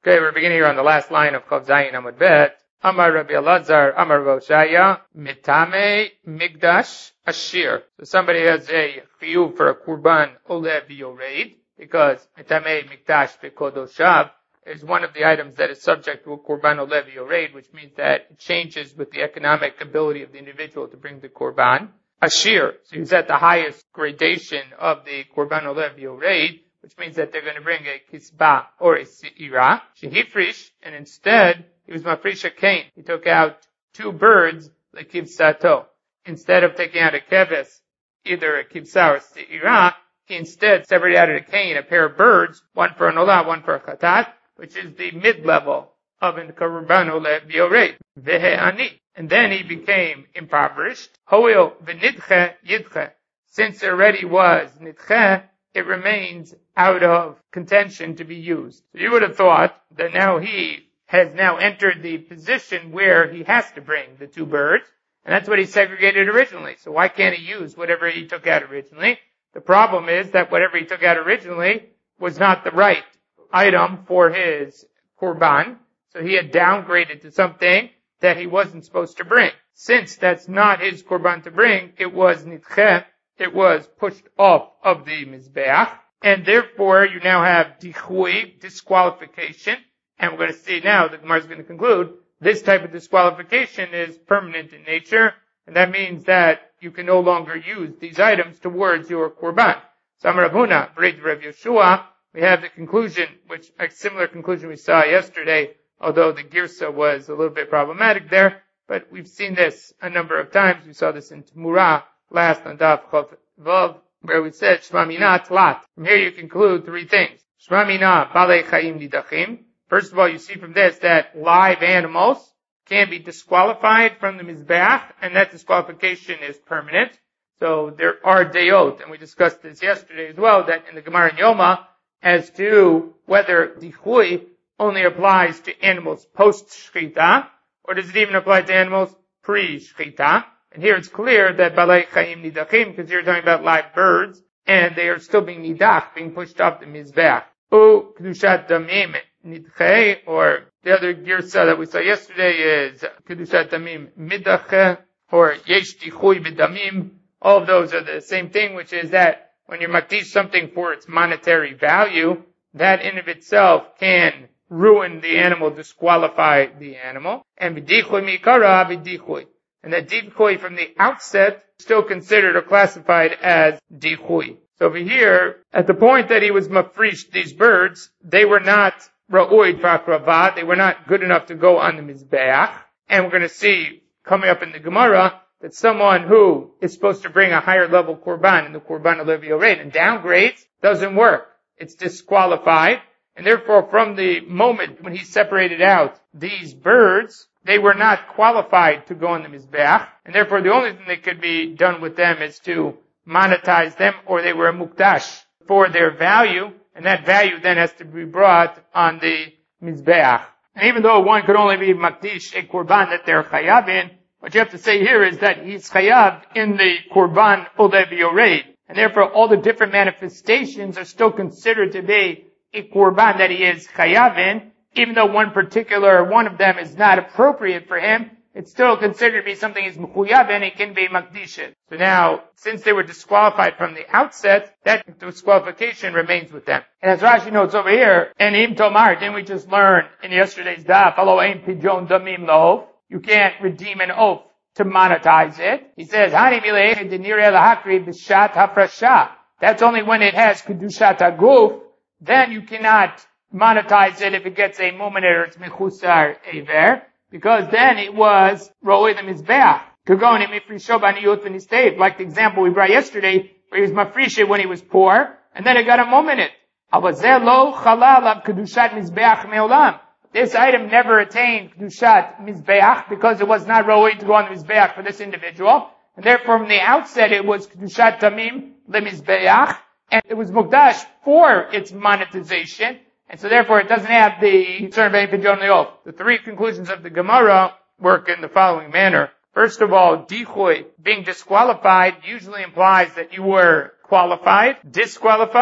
Okay, we're beginning here on the last line of Chav Zayin Amud Bet. Amar Rabbi Elazar, Amar Voshaya, Mitame Migdash Ashir. So somebody has a chiyuv for a kurban olev yoreid, because Mitame Migdash Bekodoshav is one of the items that is subject to a kurban olev yoreid, which means that it changes with the economic ability of the individual to bring the kurban. Ashir, so he's at the highest gradation of the kurban olev yoreid, which means that they're going to bring a kisba or a se'ira, shehifrish, and instead, he was mafrish a kain. He took out 2 birds, like kivsato. Instead of taking out a keves, either a kivsa or se'ira, he instead separated out a kain, a pair of birds, one for an olah, one for a khatat, which is the mid-level of an kurban olev yoreid. Vehe'ani. And then he became impoverished. Hoil v'nidche yidche. Since there already was nidche, it remains out of contention to be used. So you would have thought that now he has now entered the position where he has to bring the 2 birds, and that's what he segregated originally. So why can't he use whatever he took out originally? The problem is that whatever he took out originally was not the right item for his kurban, so he had downgraded to something that he wasn't supposed to bring. Since that's not his kurban to bring, it was nidche, it was pushed off of the mizbeach, and therefore you now have dichui, disqualification, and we're going to see now, the Gemara is going to conclude, this type of disqualification is permanent in nature, and that means that you can no longer use these items towards your kurban. So Amar Rav Huna, B'rei Rav Yeshua, we have the conclusion, which a similar conclusion we saw yesterday, although the girsa was a little bit problematic there, but we've seen this a number of times. We saw this in Tmura, last on Daf Chav Vav, where we said Shma Mina Tlat. From here you conclude 3 things. Shma Mina Balei Chaim Nidachim. First of all, you see from this that live animals can be disqualified from the mizbeach, and that disqualification is permanent. So there are deyot, and we discussed this yesterday as well, that in the Gemara in Yoma, as to whether dichui only applies to animals post-shchita, or does it even apply to animals pre-shchita? And here it's clear that balei chaim nidachim, because you're talking about live birds, and they are still being nidach, being pushed off the mizbeach. U kedushat damim nidche, or the other girsa that we saw yesterday is kedushat damim midache, or yesh dichui b'damim. All of those are the same thing, which is that when you makdish something for its monetary value, that in of itself can ruin the animal, disqualify the animal. And b'dichui mikara b'dichui. And that dichui from the outset is still considered or classified as dichui. So over here, at the point that he was mafrish, these birds, they were not ra'oid fa'akrava, they were not good enough to go on the mizbeach. And we're going to see, coming up in the Gemara, that someone who is supposed to bring a higher level kurban in the kurban olev yoreid and downgrades doesn't work. It's disqualified. And therefore, from the moment when he separated out these birds, they were not qualified to go on the mizbeach, and therefore the only thing that could be done with them is to monetize them, or they were a mukdash for their value, and that value then has to be brought on the mizbeach. And even though one could only be makdish, a kurban that they're chayav in, what you have to say here is that he's chayav in the kurban olev yoreid, and therefore all the different manifestations are still considered to be a kurban that he is chayav in. Even though one particular one of them is not appropriate for him, it's still considered to be something he's mechuyav and it can be makdishit. So now, since they were disqualified from the outset, that disqualification remains with them. And as Rashi notes over here, and im tomar, didn't we just learn in yesterday's daf, alo ein pidyon damim lo'of, you can't redeem an oath to monetize it. He says, hani milei denirei lahakri b'shat hafrasha. That's only when it has kedushat haguf, then you cannot monetize it if it gets a moment or it's mechusar aver, because then it was ro'oi the mizbeach. Kagoni mifrisho b'niyut v'nistayv, like the example we brought yesterday, where he was mafrisha when he was poor, and then it got a moment. Avazeh lo chalal av kedushat mizbeach me'olam. This item never attained kedushat mizbeach because it was not ro'oi to go on the mizbeach for this individual, and therefore from the outset it was kedushat tamim lemizbeach, and it was mukdash for its monetization. And so therefore it doesn't have the concern of any pidyon le'of. The 3 conclusions of the Gemara work in the following manner. First of all, dichui, being disqualified, usually implies that you were qualified. Disqualified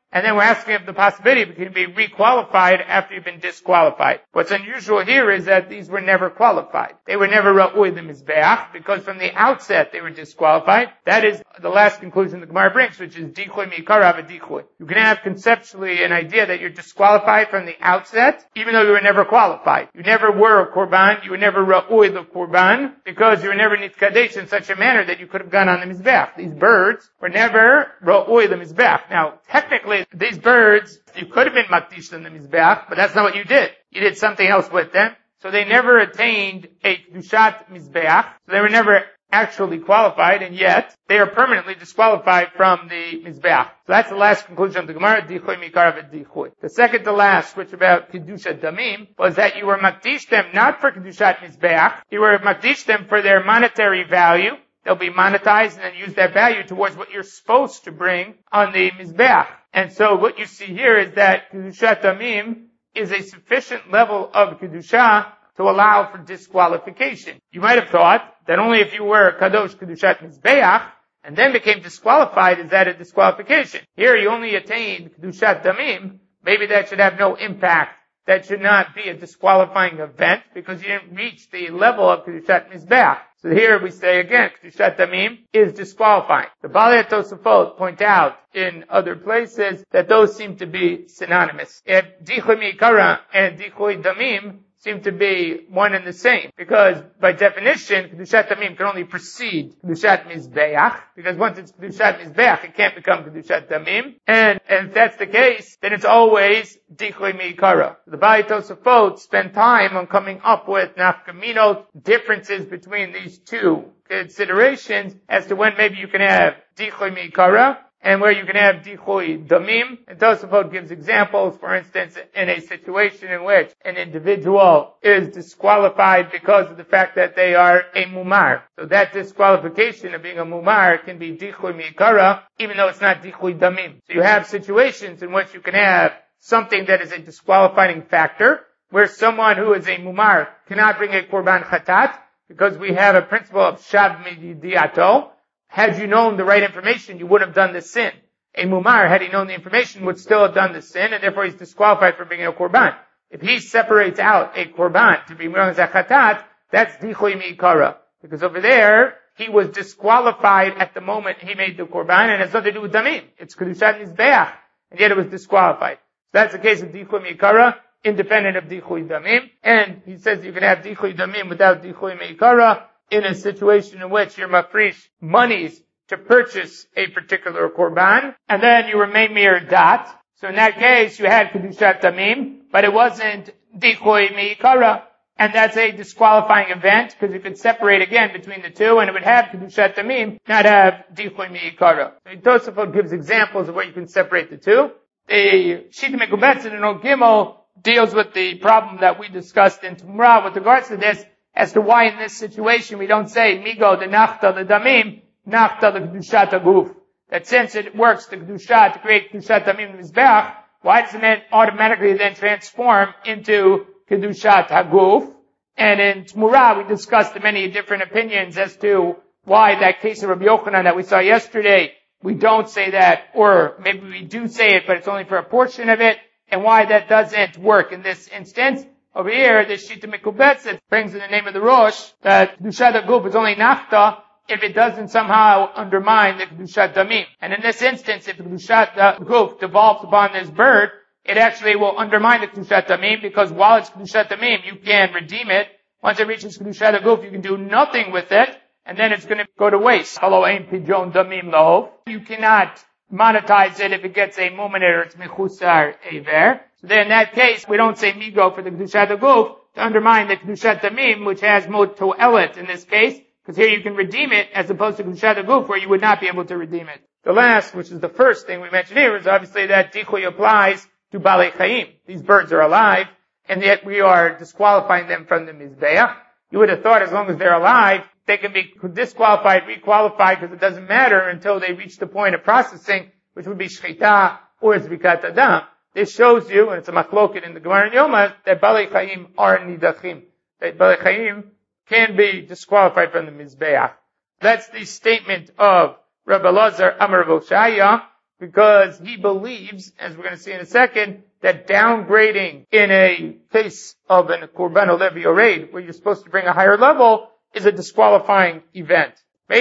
and then we're asking if the possibility of it can be requalified after you've been disqualified. What's unusual here is that these were never qualified. They were never ra'ui the mizbeach, because from the outset they were disqualified. That is the last conclusion the Gemara brings, which is dichoy mi'ikara v'dichoy. You can have conceptually an idea that you're disqualified from the outset, even though you were never qualified. You never were a korban, you were never ra'ui the korban, because you were never nitkadesh in such a manner that you could have gone on the mizbeach. These birds were never ra'ui the mizbeach. Now, technically, these birds, you could have been makdish in the mizbeach, but that's not what you did. You did something else with them. So they never attained a kedushat mizbeach. So they were never actually qualified, and yet they are permanently disqualified from the mizbeach. So that's the last conclusion of the Gemara, dichoy mikara v'dichoy. The second to last, which about kedushat damim, was that you were makdish them not for kedushat mizbeach, you were makdish them for their monetary value. They'll be monetized and then use that value towards what you're supposed to bring on the mizbeach. And so what you see here is that kedushat damim is a sufficient level of kedusha to allow for disqualification. You might have thought that only if you were kadosh kedushat mizbeach and then became disqualified is that a disqualification. Here you only attained kedushat damim. Maybe that should have no impact. That should not be a disqualifying event because you didn't reach the level of kedushat mizbeach. So here we say again, kedushat damim is disqualifying. The Balei Tosafot point out in other places that those seem to be synonymous. If dichoy mi'ikara and dichoy damim seem to be one and the same, because by definition, kedushat damim can only precede kedushat mizbeach, because once it's kedushat mizbeach, it can't become kedushat damim, and if that's the case, then it's always dichoy mi'ikara. The Balei Tosafot spend time on coming up with nafkaminot, differences between these two considerations as to when maybe you can have dichoy mi'ikara and where you can have dichoy damim. And Tosafot gives examples, for instance, in a situation in which an individual is disqualified because of the fact that they are a mumar. So that disqualification of being a mumar can be dichoy mi'ikara, even though it's not dichoy damim. So you have situations in which you can have something that is a disqualifying factor, where someone who is a mumar cannot bring a korban chatat, because we have a principle of shav midiato. Had you known the right information, you would have done the sin. A mumar, had he known the information, would still have done the sin, and therefore he's disqualified from bringing a korban. If he separates out a korban to be brought as a chatat, that's dichoy mi'ikara. Because over there, he was disqualified at the moment he made the korban, and it has nothing to do with damim. It's kedushat mizbeach, and yet it was disqualified. So that's the case of dichoy mi'ikara, independent of dichoy damim. And he says you can have dichoy damim without dichoy mi'ikara, in a situation in which you're mafrish monies to purchase a particular korban, and then you remain mere dat. So in that case, you had kedushat damim, but it wasn't dichoy mi'ikara, and that's a disqualifying event, because you could separate again between the two, and it would have kedushat damim, not have dichoy mi'ikara. So Tosafot gives examples of where you can separate the two. The Shita Mekubetzin in Ol Gimel deals with the problem that we discussed in Tumra with regards to this, as to why in this situation we don't say migo the nachta the damim, nachta the kedushat aguf. That since it works the kedushat to create kedushat damim mizbeach, why doesn't it automatically then transform into kedushat haguf? And in Tmura we discussed the many different opinions as to why that case of Rabbi Yochanan that we saw yesterday, we don't say that, or maybe we do say it, but it's only for a portion of it, and why that doesn't work in this instance. Over here, the Shita Mekubetzin brings in the name of the Rosh that Kedushat HaGuf is only Nachta if it doesn't somehow undermine the Kedushat Damim. And in this instance, if the Kedushat HaGuf devolves upon this bird, it actually will undermine the Kedushat Damim, because while it's Kedushat Damim, you can redeem it. Once it reaches Kedushat HaGuf, you can do nothing with it, and then it's going to go to waste. You cannot monetize it if it gets a mu'min or it's mechusar aver. So then in that case, we don't say migo for the kedushat haguf to undermine the kedushat damim, which has more to'elet in this case, because here you can redeem it as opposed to kedushat haguf where you would not be able to redeem it. The last, which is the first thing we mentioned here, is obviously that dichoy applies to balei chayim. These birds are alive, and yet we are disqualifying them from the mizbeach. You would have thought as long as they're alive, they can be disqualified, requalified, because it doesn't matter until they reach the point of processing, which would be shchita or zrikat adam. This shows you, and it's a machloket in the Gemara and Yoma, that balei chayim are nidachim. That balei chayim can be disqualified from the mizbeach. That's the statement of Rabbi Elazar Amar Rav Oshaya. because he believes, as we're going to see in a second, that downgrading in a case of an Korban Olevi or raid, where you're supposed to bring a higher level, is a disqualifying event.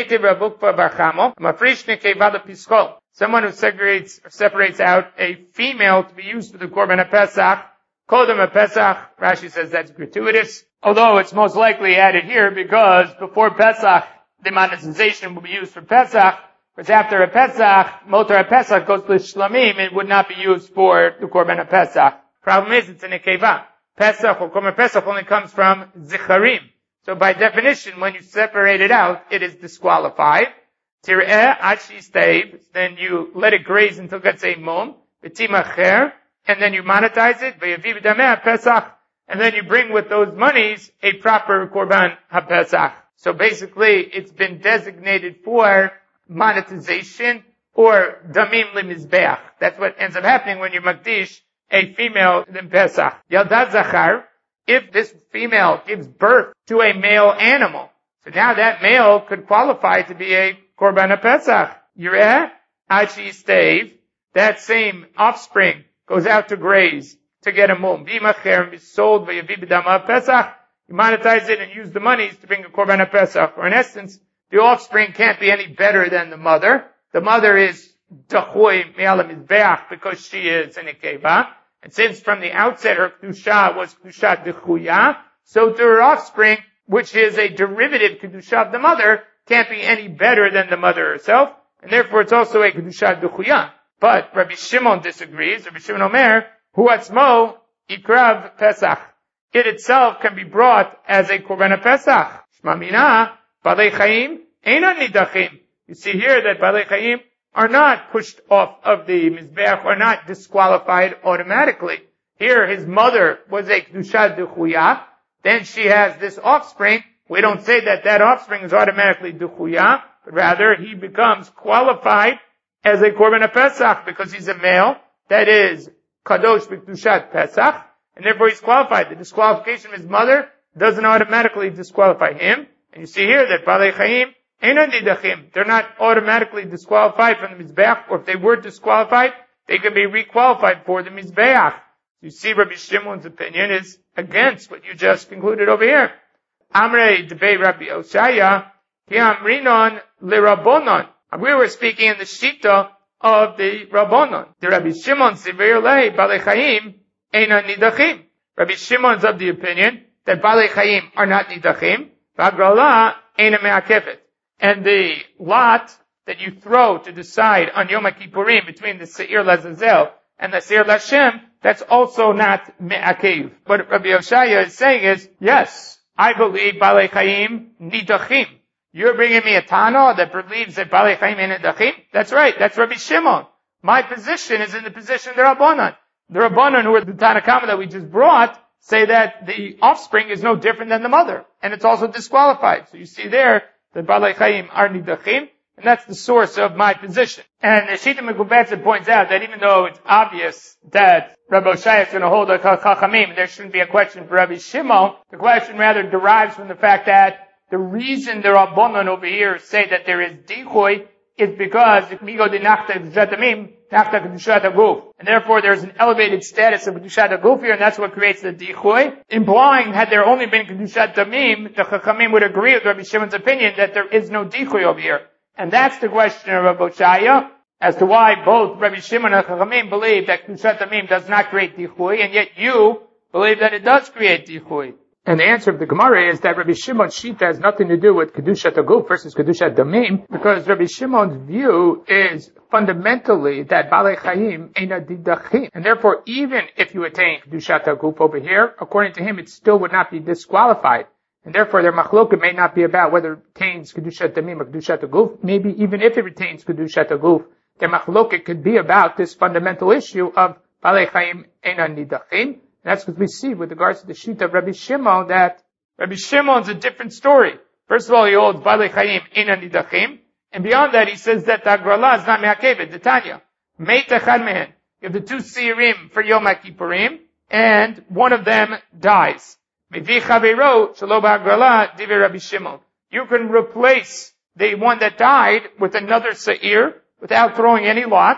Someone who separates out a female to be used for the Korban HaPesach, Kodem HaPesach, Rashi says that's gratuitous, although it's most likely added here because before Pesach, the monetization will be used for Pesach, whereas after a Pesach, Motor HaPesach goes to Shlamim, it would not be used for the Korban HaPesach. Problem is, it's in a Keva. Pesach or Korban Pesach only comes from Zicharim. So by definition, when you separate it out, it is disqualified. Tir'eh achi steib, then you let it graze until it gets a mum, v'timacher, and then you monetize it, v'yaviv dameh pesach, and then you bring with those monies a proper korban ha-pesach. So basically, it's been designated for monetization or damim limizbeach. That's what ends up happening when you makdish a female in Pesach. Yaldat zachar, if this female gives birth to a male animal, so now that male could qualify to be a Korban HaPesach. Yireh, Achi Stave, that same offspring goes out to graze to get a mum. Bimacher and be sold by Yaviv B'dama Pesach. You monetize it and use the monies to bring a Korban HaPesach. Or in essence, the offspring can't be any better than the mother. The mother is Dachui Me'ala Mizbeach because she is an Ikeva. And since from the outset her Kedusha was Kedusha Dechuya, so to her offspring, which is a derivative Kedusha of the mother, can't be any better than the mother herself, and therefore it's also a Kedusha Dechuya. But Rabbi Shimon disagrees. Rabbi Shimon Omer, Hu Atzmo Ikrav Pesach. It itself can be brought as a Korban Pesach. Shma Mina, Balei Chaim, Einan Nidachim. You see here that Balei Chaim are not pushed off of the Mizbeach, are not disqualified automatically. Here his mother was a Kedusha Dechuya, then she has this offspring. We don't say that that offspring is automatically Dechuya, but rather he becomes qualified as a Korban Pesach because he's a male that is Kadosh B'Kedushat Pesach, and therefore he's qualified. The disqualification of his mother doesn't automatically disqualify him. And you see here that Balei Chaim Einan Nidachim, they're not automatically disqualified from the Mizbeach, or if they were disqualified, they can be requalified for the Mizbeach. You see Rabbi Shimon's opinion is against what you just concluded over here. Amrei debei Rabbi Oshaya, ki amrinon lerabonon. We were speaking in the Shita of the Rabbonon. The Rabbi Shimon severe lei Balei Chaim einan nidachim. Rabbi Shimon's of the opinion that Balei Chaim are not nidachim, v'agrala einan me'akefet. And the lot that you throw to decide on Yom Kippurim between the Seir Lazazel and the Seir Lashem, that's also not me'akev. What Rabbi Oshaya is saying is, yes, I believe Balei Chaim nidachim. You're bringing me a Tana that believes that Balei Chaim nidachim? That's right, that's Rabbi Shimon. My position is in the position of the Rabbanan. The Rabbanan, who are the Tanna Kama that we just brought, say that the offspring is no different than the mother, and it's also disqualified. So you see there, the Balei Chaim are nidachim, and that's the source of my position. And the Shita Mekubetza points out that even though it's obvious that Rabbi Oshaya is going to hold a Chachamim, there shouldn't be a question for Rabbi Shimon. The question rather derives from the fact that the reason the Rabbanon over here say that there is Dichoy is because Migo de Nachta Kedushat Amim, Nachta Kedushat Aguf. And therefore there's an elevated status of Kedushat Aguf here, and that's what creates the Dichoy, implying had there only been Kedushat Amim, the Chachamim would agree with Rabbi Shimon's opinion that there is no Dichoy over here. And that's the question of Rabbi Oshaya, as to why both Rabbi Shimon and Chachamim believe that Kedushat Amim does not create Dichoy, and yet you believe that it does create Dichoy. And the answer of the Gemara is that Rabbi Shimon's Shita has nothing to do with Kedushat Aguf versus Kedushat Damim, because Rabbi Shimon's view is fundamentally that Balei Chaim eina didachim. And therefore, even if you attain Kedushat Aguf over here, according to him, it still would not be disqualified. And therefore, their machloket may not be about whether it retains Kedushat Damim or Kedushat Aguf. Maybe even if it retains Kedushat Aguf, their machloket could be about this fundamental issue of Balei Chaim eina didachim. That's because we see with regards to the Shita of Rabbi Shimon that Rabbi Shimon's a different story. First of all, he holds Balei Chaim einan nidachim, and beyond that he says that the Agrala is not me'akevet, the Tanya. Meit echad mehen. You have the two Seirim for Yom Kippurim, and one of them dies. Mevi chaveiro shelo ba'agrala divrei Rabbi Shimon. You can replace the one that died with another Seir without throwing any lots,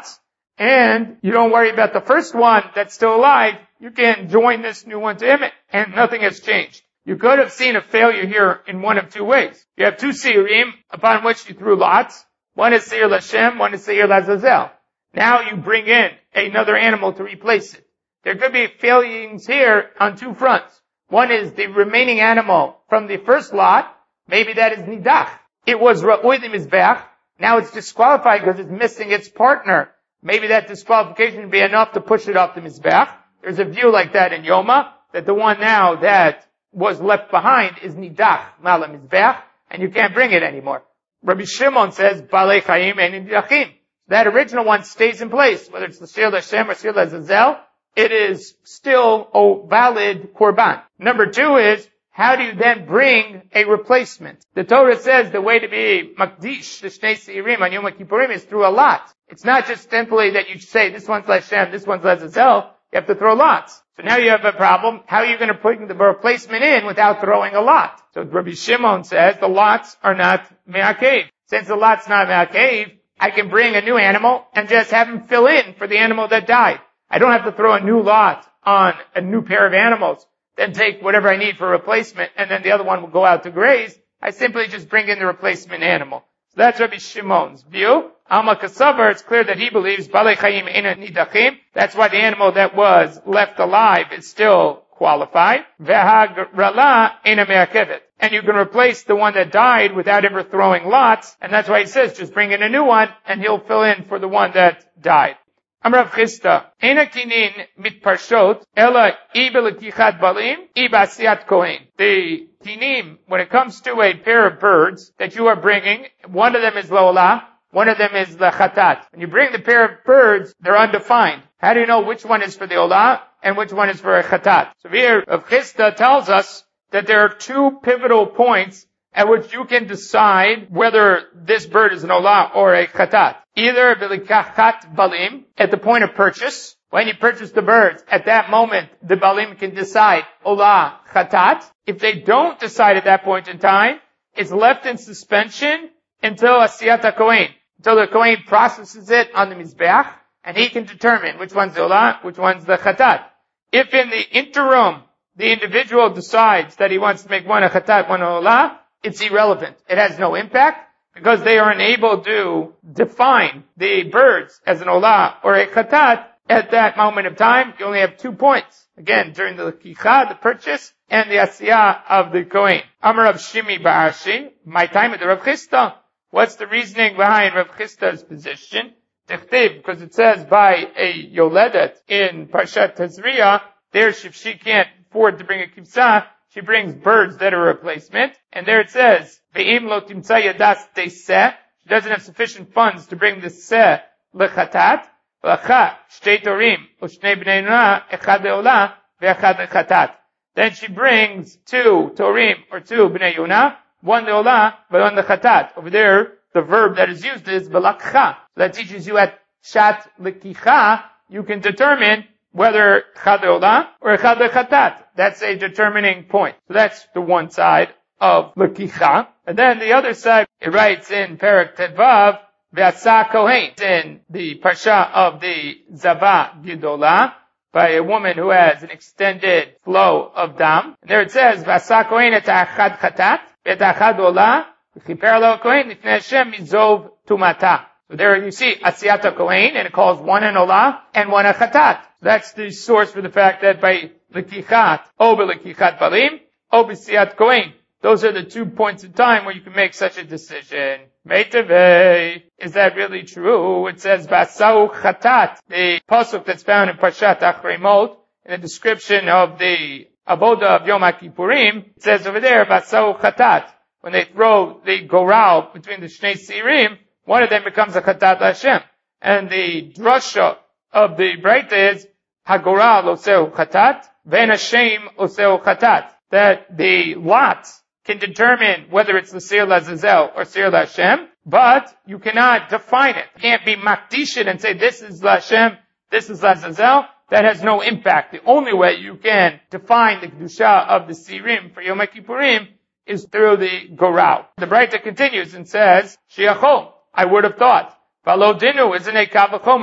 and you don't worry about the first one that's still alive, you can join this new one to him, and nothing has changed. You could have seen a failure here in one of two ways. You have two Seirim upon which you threw lots. One is Seir Lashem, one is Seir Lazazel. Now you bring in another animal to replace it. There could be failures here on two fronts. One is the remaining animal from the first lot. Maybe that is Nidach. It was Ra'ui the Mizbech. Now it's disqualified because it's missing its partner. Maybe that disqualification would be enough to push it off the Mizbech. There's a view like that in Yoma, that the one now that was left behind is Nidach, Mala Mizbech, and you can't bring it anymore. Rabbi Shimon says, Balei Chaim and Nidachim. That original one stays in place, whether it's the Seir Lashem or Seir Lazazel, it is still a valid Korban. Number two is, how do you then bring a replacement? The Torah says the way to be Makdish, the Shnei Seirim on Yom Kippurim is through a lot. It's not just simply that you say, this one's Lashem, this one's Lazazel. You have to throw lots. So now you have a problem. How are you going to put the replacement in without throwing a lot? So Rabbi Shimon says the lots are not me'akev. Since the lot's not me'akev, I can bring a new animal and just have him fill in for the animal that died. I don't have to throw a new lot on a new pair of animals, then take whatever I need for replacement, and then the other one will go out to graze. I simply just bring in the replacement animal. So that's Rabbi Shimon's view. Alma Kasavar, it's clear that he believes Balei Chaim Eina Nidachim. That's why the animal that was left alive is still qualified. Ve'hagrala Eina Me'akevet. And you can replace the one that died without ever throwing lots, and that's why he says just bring in a new one, and he'll fill in for the one that died. Amrav Chisda, Eina Kinin Mitparshot, Ela Ibelekichat Balim, Ibasiat Kohen. The Kinim, when it comes to a pair of birds that you are bringing, one of them is Lola, one of them is the Chatat. When you bring the pair of birds, they're undefined. How do you know which one is for the Ola and which one is for a Chatat? So here, Rav Chisda tells us that there are two pivotal points at which you can decide whether this bird is an Ola or a Chatat. Either Bilikachat Balim, at the point of purchase, when you purchase the birds, at that moment, the Balim can decide Ola, Chatat. If they don't decide at that point in time, it's left in suspension until Asiyat Kohen, until the Kohen processes it on the Mizbeach, and he can determine which one's the Ola, which one's the Chatat. If in the interim, the individual decides that he wants to make one a Chatat, one a Ola, it's irrelevant. It has no impact, because they are unable to define the birds as an Ola or a Chatat at that moment of time. You only have 2 points. Again, during the Lekicha, the purchase, and the Asiyah of the Kohen. Amar Rav Shimi Ba'ashi, my time at the Rav Chisda. What's the reasoning behind Rav Chisda's position? Because it says by a Yoledet in Parshat Tazria, there if she can't afford to bring a Kibsah, she brings birds that are a replacement. And there it says, Ve'im lo timtza yadas teiseh. She doesn't have sufficient funds to bring the seh lechatat. V'acha shtei torim u'shnei bnei yonah echad le'olah ve'echad lechatat. Then she brings 2 torim or 2 bnei yonah, 1 le'olah, but 1 lechatat. Over there, the verb that is used is v'lakcha. So that teaches you at shat lekicha, you can determine whether echad le'olah or echad lechatat. That's a determining point. So that's the one side of Lekicha. And then the other side, it writes in Perek Tedvav, Ve'asa Kohen, in the Parsha of the Zava Gidola, by a woman who has an extended flow of dam. And there it says, Ve'asa Kohen et ha'achad chatat, et ha'achad olah, v'chiper lo Kohen, nifnei Hashem mizov tumata. So there you see Asiyat Kohen, and it calls one an olah and one a chatat. That's the source for the fact that by Lekichat, o Lekichat Balim, o B'siyat Kohen. Those are the 2 points in time where you can make such a decision. Meitavei, is that really true? It says Vasau Chatat, the pasuk that's found in Parshat Achrei Mot, in the description of the Avoda of Yom Kippurim. It says over there Vasau Chatat. When they throw the goral between the Shnei Sirim, one of them becomes a Chatat Hashem. And the drasha of the Breita is Hagoral Oseu Chatat, Ven Hashem Oseu Chatat. That the lot can determine whether it's the Seir Lazazel or Seir Lashem, but you cannot define it. You can't be Makdishin and say this is Lashem, this is Lazazel. That has no impact. The only way you can define the Kedusha of the Sirim for Yom Kippurim is through the Goral. The Breita continues and says, Shiachol, I would have thought, Valo Dinu isn't a Kavachomer.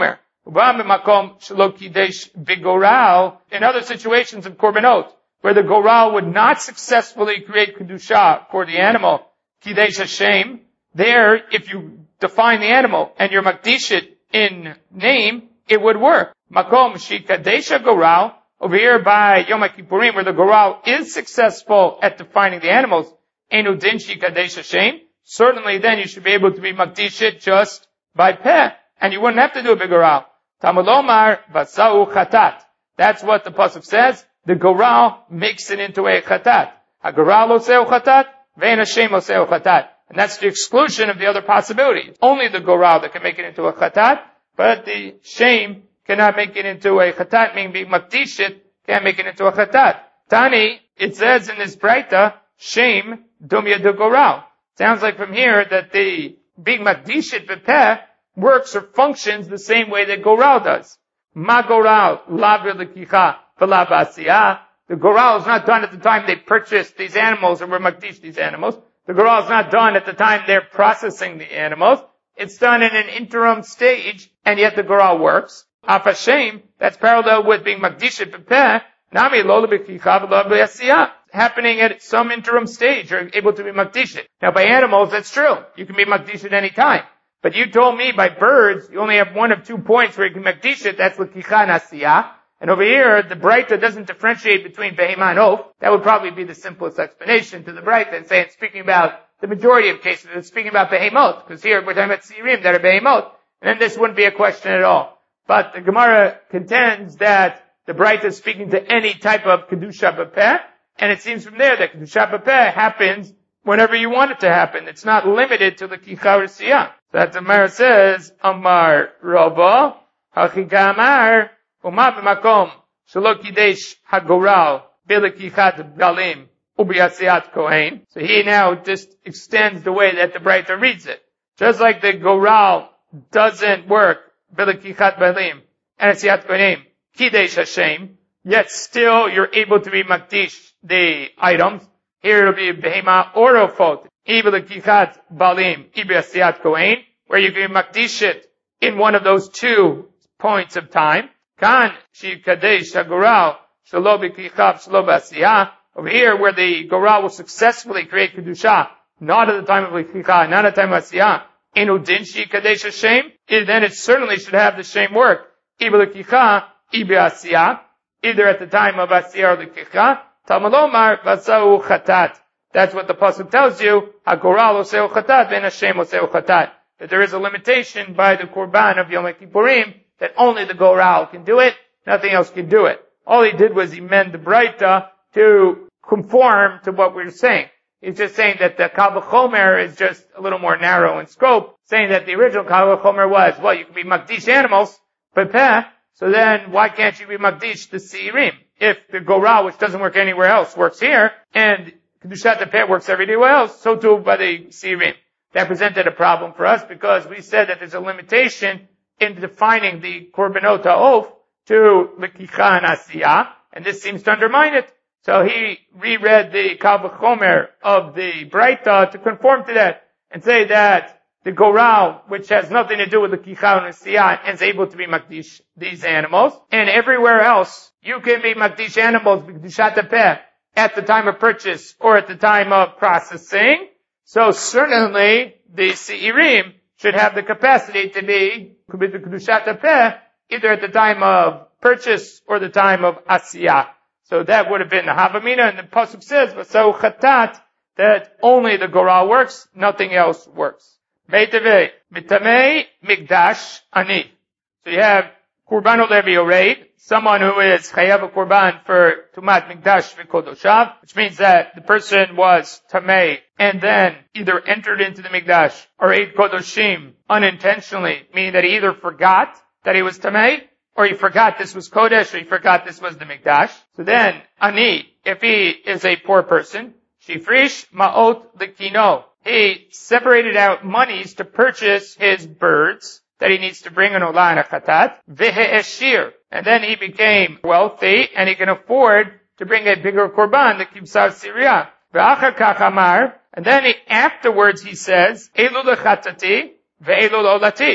In other situations of korbanot, where the goral would not successfully create kedusha for the animal, kidesh Hashem, there, if you define the animal and you're makdish it in name, it would work. Makom shikadesha goral, over here by Yom Kippurim, where the goral is successful at defining the animals, enu din shikadesh Hashem, certainly then you should be able to be makdish it just by peh, and you wouldn't have to do a big goral. Tamulomar vasau chatat. That's what the pasuk says. The goral makes it into a chatat. A goral oseu chatat, vein Hashem oseu chatat. And that's the exclusion of the other possibilities. Only the goral that can make it into a chatat, but the shame cannot make it into a chatat, meaning being makdish it, can't make it into a chatat. Tani, it says in this braita, shame dumya de goral. Sounds like from here that the being makdish it b'peh works or functions the same way that goral does. Ma goral la v'lekicha v'la b'asiyah. The goral is not done at the time they purchased these animals or were makdish these animals. The goral is not done at the time they're processing the animals. It's done in an interim stage, and yet the goral works. Af Hashem, that's parallel with being makdish it b'peh, nami lo l'bekicha v'la b'asiyah. Happening at some interim stage, you're able to be makdish it. Now by animals, that's true. You can be makdish at any time. But you told me by birds, you only have one of 2 points where you can makdish it, that's l'kicha and asiyah. And over here, the Braita doesn't differentiate between behema and oaf. That would probably be the simplest explanation to the Braita, and say it's speaking about the majority of cases, it's speaking about behemot, because here we're talking about sirim that are behemot, and then this wouldn't be a question at all. But the Gemara contends that the Braita is speaking to any type of kedusha b'peh, and it seems from there that kedusha b'peh happens whenever you want it to happen. It's not limited to the kicha resiyah. So that the Gemara says, Amar Rava, Hachika Amar, Uma b'makom, Shelo kidesh hagoral, b'lekichat galim, u'b'yasiyat kohen. So he now just extends the way that the Braita reads it. Just like the goral doesn't work, b'lekichat balim, and asiyat kohen, kidesh Hashem, yet still you're able to be makdish the items. Here it'll be behema or ofot, ib'lekichat balim, ib'yasiyat kohen, where you can makdish it in one of those 2 points of time. Kan shikadesh hagoral shelo b'kichav shelo b'asiyah. Over here, where the goral will successfully create kedusha, not at the time of l'kicha, not at the time of asiyah. Enu din shikadesh Hashem. Then it certainly should have the same work. Ibe l'kicha, ibe asiyah. Either at the time of asiyah or l'kicha. Talmud vasau chatat. That's what the pasuk tells you. Hagoral oseu chatat, ben Hashem oseu chatat. That there is a limitation by the korban of Yom Kippurim that only the goral can do it, nothing else can do it. All he did was he mend the Braita to conform to what we're saying. He's just saying that the Kal V'chomer is just a little more narrow in scope, saying that the original Kal V'chomer was, well, you can be makdish animals, b'peh, so then why can't you be makdish the Seirim? If the goral, which doesn't work anywhere else, works here, and kedushat peh works everywhere else, so too by the Seirim. That presented a problem for us because we said that there's a limitation in defining the korbanot ha'of to l'kicha and asiyah, and this seems to undermine it. So he reread the Kal V'chomer of the Braita to conform to that, and say that the goral, which has nothing to do with the l'kicha and asiyah, is able to be makdish these animals, and everywhere else, you can be makdish animals, b'kedushat peh, at the time of purchase or at the time of processing. So certainly, the Seirim should have the capacity to be kedushat peh, either at the time of purchase or the time of asiyah. So that would have been the Havamina, and the pasuk says, "Vasau chatat," that only the goral works, nothing else works. Meitave mitamei migdash ani. So you have Kurban Olevi Oreid, someone who is chayav a Kurban for Tumat Migdash V'Kodoshav, which means that the person was Tamei and then either entered into the Migdash or ate Kodoshim unintentionally, meaning that he either forgot that he was Tamei, or he forgot this was Kodesh, or he forgot this was the Migdash. So then, Ani, if he is a poor person, Shifrish Ma'ot L'Kino, he separated out monies to purchase his birds that he needs to bring an olah and a chatat, ve'eshir, and then he became wealthy, and he can afford to bring a bigger korban, the kibsar siriyah. Ve'achar kach amar, and then afterwards he says, elul lechatati, ve'elul olati.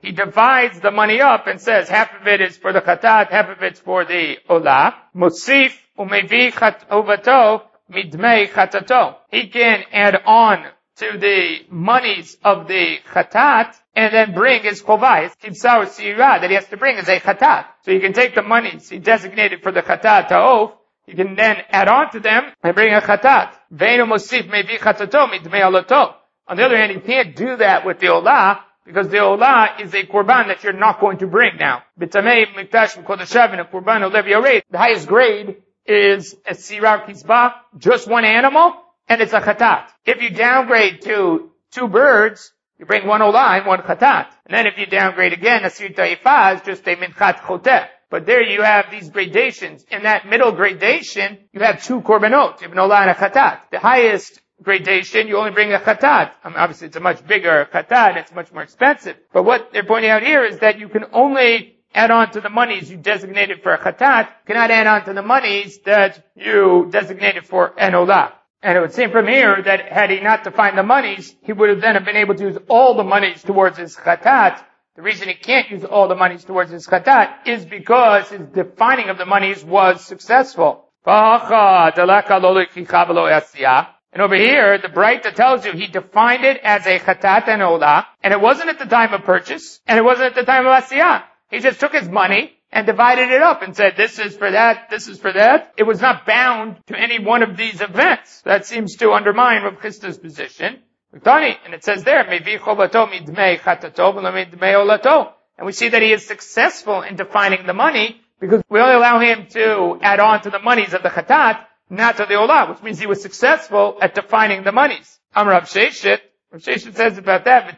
he divides the money up and says half of it is for the chatat, half of it's for the olah. Musif umevi chatovato midmei chatato. He can add on to the monies of the chatat and then bring his chovah, his kibsah or sirah that he has to bring as a chatat. So you can take the monies he designated for the chatat ta'of, you can then add on to them and bring a chatat. Veinu musif mevi chatato midmei alato. On the other hand, you can't do that with the olah, because the olah is a korban that you're not going to bring now. B'tamei mikdash v'kodashav and a korban olev yared. The highest grade is a sirah kizbah, just one animal, and it's a chatat. If you downgrade to 2 birds, you bring 1 olah and 1 chatat. And then if you downgrade again, a sir ta'ifah is just a minchat choteh. But there you have these gradations. In that middle gradation, you have 2 korbanot. You have an olah and a chatat. The highest gradation, you only bring a chatat. Obviously it's a much bigger chatat, it's much more expensive. But what they're pointing out here is that you can only add on to the monies you designated for a chatat, you cannot add on to the monies that you designated for an olah. And it would seem from here that had he not defined the monies, he would have then been able to use all the monies towards his chatat. The reason he can't use all the monies towards his chatat is because his defining of the monies was successful. And over here, the Braita tells you he defined it as a chatat and olah, and it wasn't at the time of purchase, and it wasn't at the time of asiyah. He just took his money and divided it up and said, this is for that, this is for that. It was not bound to any one of these events. That seems to undermine Rav Chisda's position. And it says there, and we see that he is successful in defining the money, because we only allow him to add on to the monies of the chatat, not to the olah, which means he was successful at defining the monies. Rav Sheshet says about that,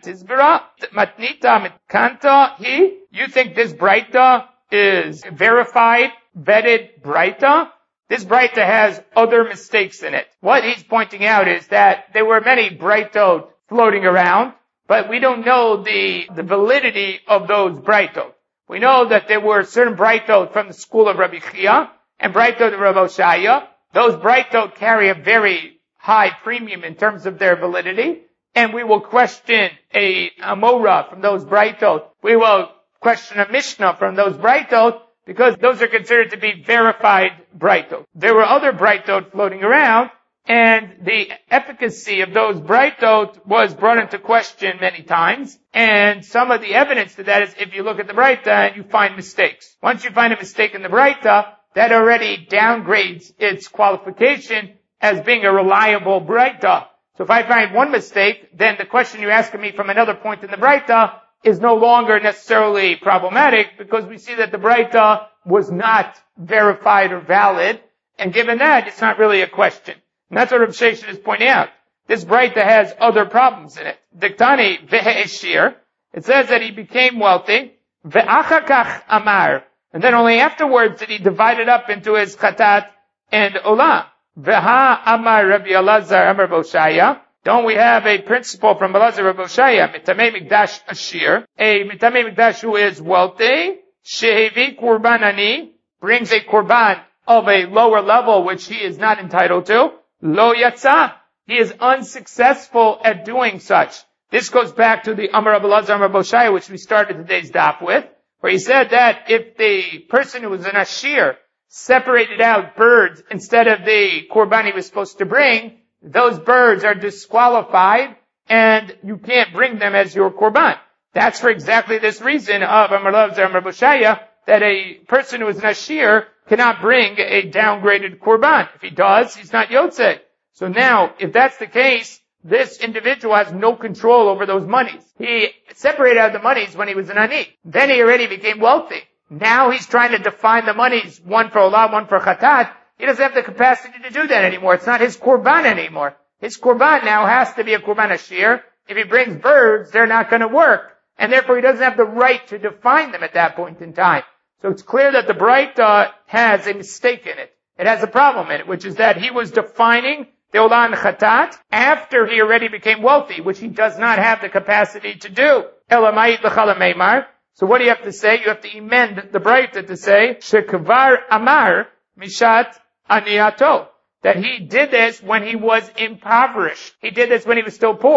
matnita mitkanta he. You think this Braita is verified, vetted Braita? This Braita has other mistakes in it. What he's pointing out is that there were many Braitot floating around, but we don't know the validity of those Braitot. We know that there were certain Braitot from the school of Rabbi Chia and Braitot of Rabbi Oshaya. Those Braitot carry a very high premium in terms of their validity, and we will question a Amora from those Braitot. We will question a Mishnah from those Braitot, because those are considered to be verified Braitot. There were other Braitot floating around, and the efficacy of those Braitot was brought into question many times, and some of the evidence to that is if you look at the Braita and you find mistakes. Once you find a mistake in the Braita, that already downgrades its qualification as being a reliable Braita. So if I find one mistake, then the question you're asking me from another point in the Braita is no longer necessarily problematic, because we see that the Braita was not verified or valid, and given that, it's not really a question. And that's what Rav Sheshet is pointing out. This Braita has other problems in it. Diktani ve'eshir. It says that he became wealthy. Ve'achakach amar. And then only afterwards did he divide it up into his chatat and olah. Veha amar Rabbi Elazar amar Boshaya. Don't we have a principle from Elazar Rabbi Boshaya? Mitamei mikdash ashir. A mitamei mikdash who is wealthy. Shehevi kurbanani. Brings a kurban of a lower level which he is not entitled to. Lo yatsa. He is unsuccessful at doing such. This goes back to the Amar Rabbi Elazar amar Boshaya, which we started today's daf with, where he said that if the person who was an ashir separated out birds instead of the korban he was supposed to bring, those birds are disqualified and you can't bring them as your korban. That's for exactly this reason of Amar Elazar amar Boshaya, that a person who is an ashir cannot bring a downgraded korban. If he does, he's not yotzei. So now, if that's the case, this individual has no control over those monies. He separated out the monies when he was an ani. Then he already became wealthy. Now he's trying to define the monies, one for olah, one for chatat. He doesn't have the capacity to do that anymore. It's not his korban anymore. His korban now has to be a korban ashir. If he brings birds, they're not going to work. And therefore he doesn't have the right to define them at that point in time. So it's clear that the Braita has a mistake in it. It has a problem in it, which is that he was defining the olah and chatat after he already became wealthy, which he does not have the capacity to do. Elamayit l'chala meimar. So what do you have to say? You have to amend the Braita to say, Shekvar amar mishat aniyato. That he did this when he was impoverished. He did this when he was still poor.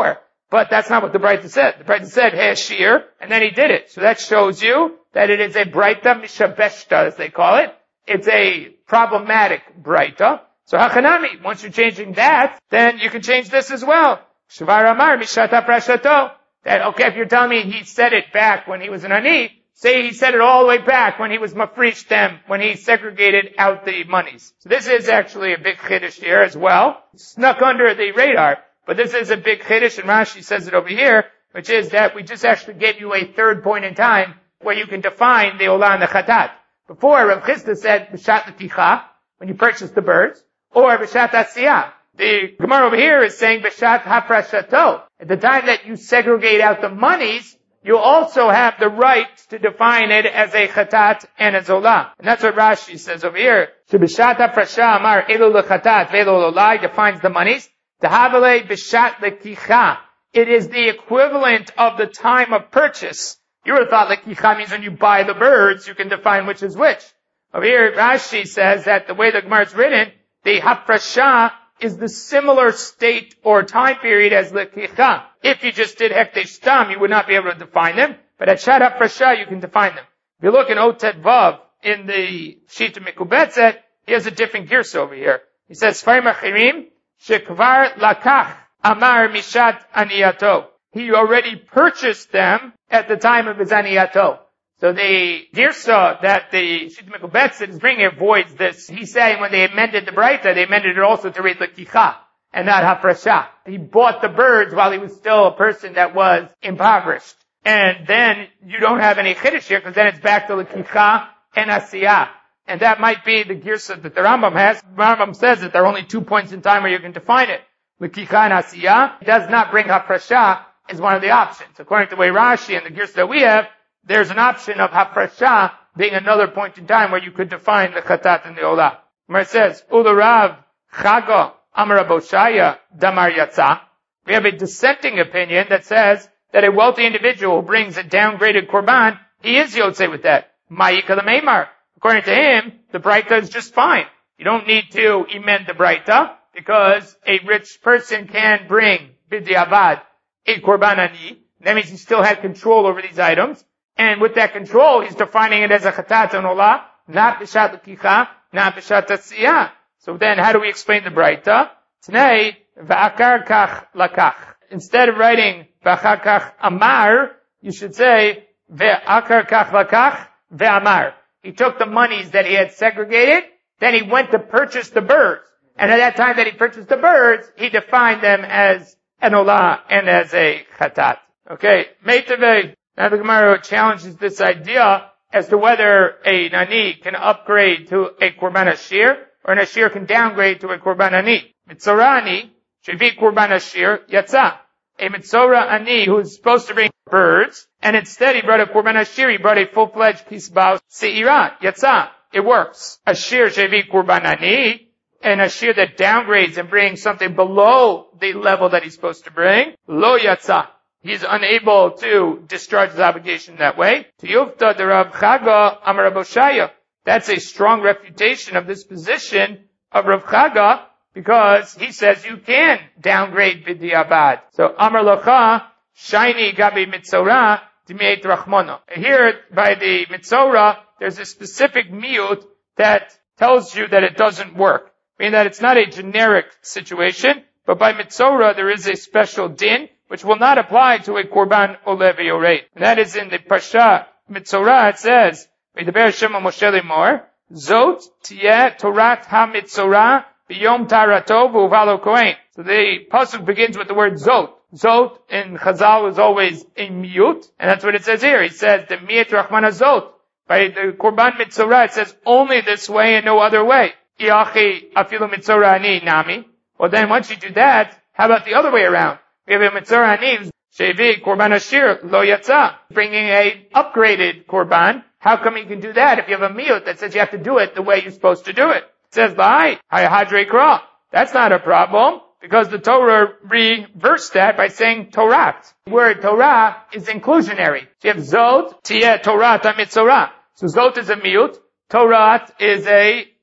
But that's not what the Braita said. The Braita said, hey, shear, and then he did it. So that shows you that it is a Braita mishabeshta, as they call it. It's a problematic Braita. So Hachanami, once you're changing that, then you can change this as well. Shvar Amar mishata prashato. That, okay, if you're telling me he said it back when he was an ani, say he said it all the way back when he was mafrish them, when he segregated out the monies. So this is actually a big chiddush here as well. Snuck under the radar. But this is a big chiddush, and Rashi says it over here, which is that we just actually gave you a third point in time where you can define the olah and the chatat. Before, Rav Chisda said, b'shat l'ticha, when you purchase the birds, or b'shat asiyah. The Gemara over here is saying b'shat hafrashato. At the time that you segregate out the monies, you also have the right to define it as a chatat and a zolah. And that's what Rashi says over here. B'shat hafrasha amar elu l'chatat ve'elu l'olai defines the monies. Tahavale b'shat l'kicha. It is the equivalent of the time of purchase. You would have thought l'kicha means when you buy the birds, you can define which is which. Over here, Rashi says that the way the Gemara is written, the hafrasha is the similar state or time period as l'kicha. If you just did hekdesh stam, you would not be able to define them. But at shat hafrasha, you can define them. If you look in Otet Vav, in the Shita Mikubetzet, he has a different girsa over here. He says, Sfarim achirim, shekvar lakach amar mishat aniyato. He already purchased them at the time of his aniyato. So the girsa that the Shita Mikubetzet is bringing avoids this. He's saying when they amended the Braita, they amended it also to read l'kicha and not hafrasha. He bought the birds while he was still a person that was impoverished. And then you don't have any chiddush here because then it's back to l'kicha and asiyah. And that might be the girsa that the Rambam has. The Rambam says that there are only 2 points in time where you can define it. L'kicha and asiyah. It does not bring hafrasha as one of the options. According to the way Rashi and the girsa that we have, there's an option of hafrasha being another point in time where you could define the chatat and the olah. Where it says, Ularav chaga amar aboshaya damar yatsa. We have a dissenting opinion that says that a wealthy individual who brings a downgraded korban, he is yotzei with that. Ma'ika l'meimar. According to him, the Braita is just fine. You don't need to amend the Braita because a rich person can bring b'diavad a korban ani. That means he still had control over these items. And with that control, he's defining it as a chatat and olah, not b'shat l'kicha, not b'shat asiyah. So then, how do we explain the Braita? Today, v'akar kach lakach. Instead of writing v'akar kach amar, you should say v'akar kach lakach ve'amar. He took the monies that he had segregated, then he went to purchase the birds. And at that time that he purchased the birds, he defined them as an olah and as a chatat. Okay, meitavei. Now the Gemara challenges this idea as to whether a nani can upgrade to a korban ashir, or an ashir can downgrade to a korban ani. Mitzora ani, shevi korban ashir, yatsa. A mitzora ani who is supposed to bring birds, and instead he brought a korban ashir, he brought a full-fledged kisbah se'ira, yatsa. It works. Ashir shevi korban ani, an ashir that downgrades and brings something below the level that he's supposed to bring, lo yatsa. He's unable to discharge his obligation that way. Tiyufta de Rav Chaga Amar Aboshaya. That's a strong refutation of this position of Rav Chaga because he says you can downgrade b'di'abad. So Amar Locha Shaini Gabi Mitzora Dimeit Rachmona. Here by the Mitzora, there's a specific miut that tells you that it doesn't work. Meaning that it's not a generic situation, but by Mitzora there is a special din which will not apply to a korban olev yorei. And that is in the Pasha Mitzorah. It says, "V'yidaber Shema Moshe lemor, Zot tiyeh Torat ha-Mitzorah b'yom tarato v'uvalo kohen." So the pasuk begins with the word Zot. Zot in Chazal is always a miyut, and that's what it says here. He says the miyut Rachmana Zot. By the korban Mitzorah, it says only this way and no other way. Iachi afilu Mitzorah ani nami. Well, then once you do that, how about the other way around? We have a mitzora ani, shevi korban ashir lo yatsa, bringing a upgraded korban. How come you can do that if you have a miyut that says you have to do it the way you're supposed to do it? It says l'hai hayahadrei kra. That's not a problem because the Torah reversed that by saying Torat. The word Torah is inclusionary. So you have zot tiyeh Torat ha-mitzorah. So zot is a miyut, Torat is a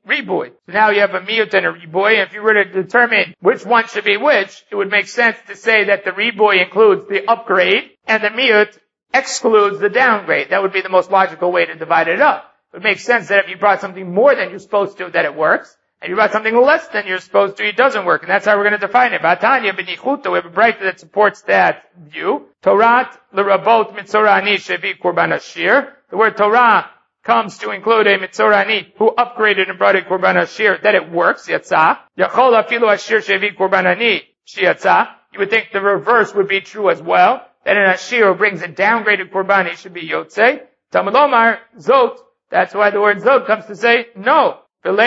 ribui. So now you have a miyut and a ribui, and if you were to determine which one should be which, it would make sense to say that the ribui includes the upgrade, and the miyut excludes the downgrade. That would be the most logical way to divide it up. It would make sense that if you brought something more than you're supposed to, that it works. And you brought something less than you're supposed to, it doesn't work. And that's how we're going to define it. Batanya b'nichuta, we have a brayta that supports that view. Torat l'rabot mitzora ani shevi korban ashir. The word Torah comes to include a mitzora ani who upgraded and brought a korban ashir, that it works, yatzah. Yachol afilu ashir shevi korban ani shiyatzah. You would think the reverse would be true as well. That an ashir who brings a downgraded korban, he should be yotzei. Talmud Omar, zot. That's why the word zot comes to say no.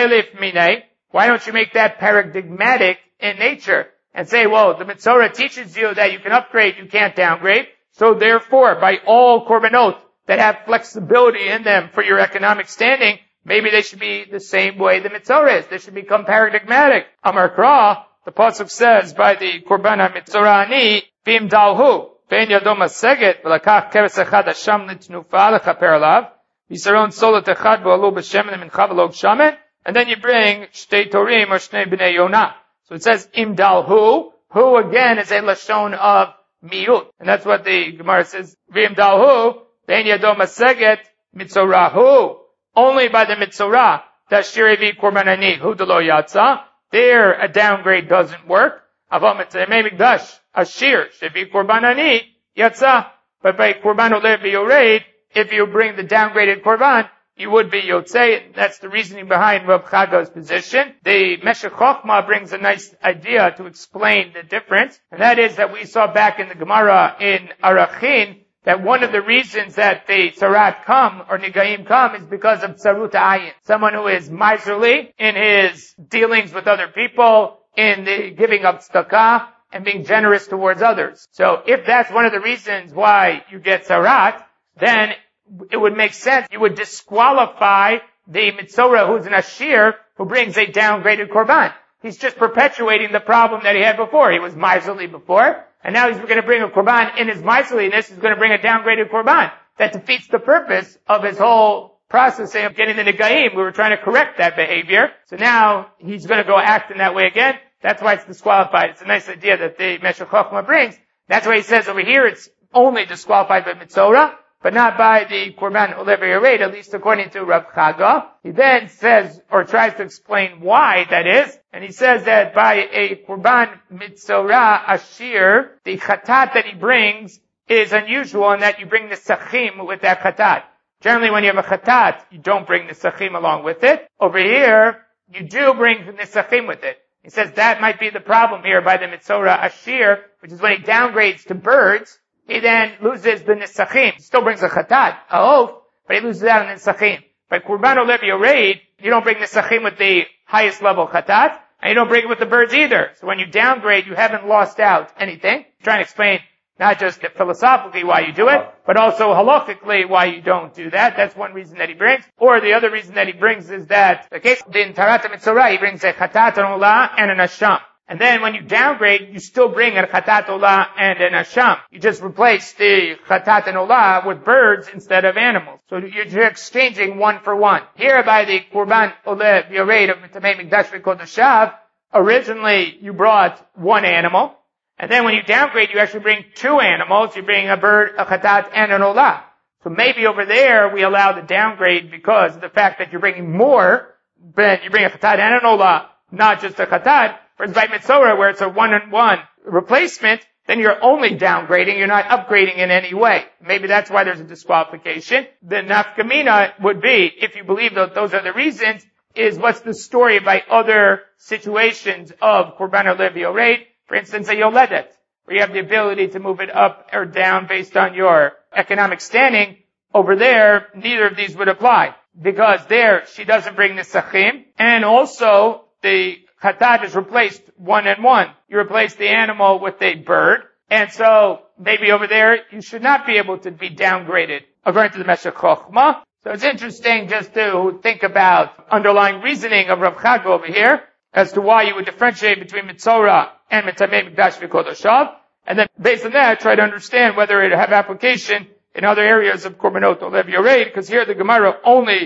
Why don't you make that paradigmatic in nature and say, well, the Mitzorah teaches you that you can upgrade, you can't downgrade. So therefore, by all korbanot that have flexibility in them for your economic standing, maybe they should be the same way the Mitzorah is. They should become paradigmatic. Amar Kra, the pasuk says, by the korban ha-Mitzorah ani, bim dalhu, ben yadom ha-seget, v'lakach keres echad hasham litnufa lechaper alav, Yisrael solat echad v'alu b'shemen min chavalog shamen, and then you bring shtei torim or shnei b'nei yonah. So it says imdalhu. Who again is a lashon of miyut, and that's what the Gemara says. V'imdalhu ben yadom haseget mitzorahu. Only by the mitzorah does shirivi korban ani hu delo yatsa. There a downgrade doesn't work. Avam etzemei mikdash ashir shivi korban ani yatsa. But by korban olev v'yoreid, if you bring the downgraded korban, you would be yotzei. That's the reasoning behind Rav Chaga's position. The Meshech Chochmah brings a nice idea to explain the difference, and that is that we saw back in the Gemara in Arachin that one of the reasons that the Tzarat come, or Nigaim come, is because of Tzarut Ayin. Someone who is miserly in his dealings with other people, in the giving of tzedakah, and being generous towards others. So if that's one of the reasons why you get Tzarat, then it would make sense. You would disqualify the Mitzorah who's an Ashir who brings a downgraded Korban. He's just perpetuating the problem that he had before. He was miserly before, and now he's going to bring a Korban in his miserliness. He's going to bring a downgraded Korban. That defeats the purpose of his whole processing of getting the Negaim. We were trying to correct that behavior. So now he's going to go act in that way again. That's why it's disqualified. It's a nice idea that the Meshech Chochmah brings. That's why he says over here it's only disqualified by Mitzorah, but not by the Korban Olev Yoreid, at least according to Rav Chaga. He then says, or tries to explain why that is, and he says that by a Korban Mitzorah Ashir, the Chatat that he brings is unusual in that you bring the Sachim with that Chatat. Generally when you have a Chatat, you don't bring the Sachim along with it. Over here, you do bring the Sachim with it. He says that might be the problem here by the Mitzorah Ashir, which is when he downgrades to birds, he then loses the nisachim. He still brings a chatat, a oath, but he loses out on the nisachim. By Korban Olev Yoreid, you don't bring nisachim with the highest level chatat, and you don't bring it with the birds either. So when you downgrade, you haven't lost out anything. I'm trying to explain not just philosophically why you do it, but also halachically why you don't do that. That's one reason that he brings. Or the other reason that he brings is that the case in Tarat HaMitzorah, he brings a chatat and olah and an asham. And then when you downgrade, you still bring a chatat olah and an asham. You just replace the chatat and olah with birds instead of animals. So you're exchanging one for one. Here by the Korban Olev Yoreid of Mitamei Mikdash V'Kodoshav, originally you brought one animal. And then when you downgrade, you actually bring two animals. You bring a bird, a chatat, and an olah. So maybe over there we allow the downgrade because of the fact that you're bringing more, but you bring a chatat and an olah, not just a chatat. Whereas by Mitzorah, where it's a one-on-one replacement, then you're only downgrading, you're not upgrading in any way. Maybe that's why there's a disqualification. The nafkamina would be, if you believe that those are the reasons, is what's the story by other situations of Korban Olev Yoreid, for instance, a Yoledet, where you have the ability to move it up or down based on your economic standing. Over there, neither of these would apply, because there she doesn't bring the Sachim, and also the Chatat is replaced one and one. You replace the animal with a bird. And so maybe over there you should not be able to be downgraded according to the Meshech Chochmah. So it's interesting just to think about underlying reasoning of Rav Chaga over here as to why you would differentiate between Mitzorah and Mitamei Mikdash V'Kodoshav. And then based on that, try to understand whether it have application in other areas of Korbanot Olev Yoreid, because here the Gemara only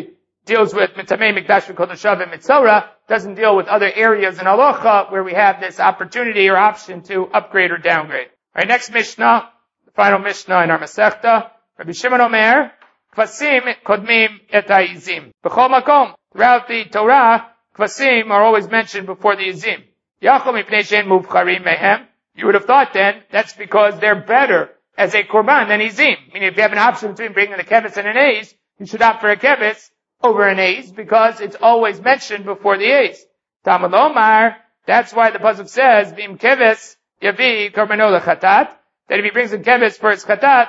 deals with Mitamei Mikdash V'Kodoshav and Mitzorah, doesn't deal with other areas in Halacha where we have this opportunity or option to upgrade or downgrade. Alright, next Mishnah, the final Mishnah in our Masechta. Rabbi Shimon Omer, Kvasim Kodmim Et HaYizim. B'chol Makom. Throughout the Torah, Kvasim are always mentioned before the Yizim. Yachol Mipnei Shein Muvcharim Mehem. You would have thought then, that's because they're better as a Korban than Yizim. Meaning if you have an option between bringing a Kevis and an Eiz, you should opt for a Kevis over an Eiz because it's always mentioned before the Eiz. Talmud Omar, that's why the pasuk says, V'im Kevis Yavi Korbanot Lechatat, that if he brings a Kevis for his Chatat,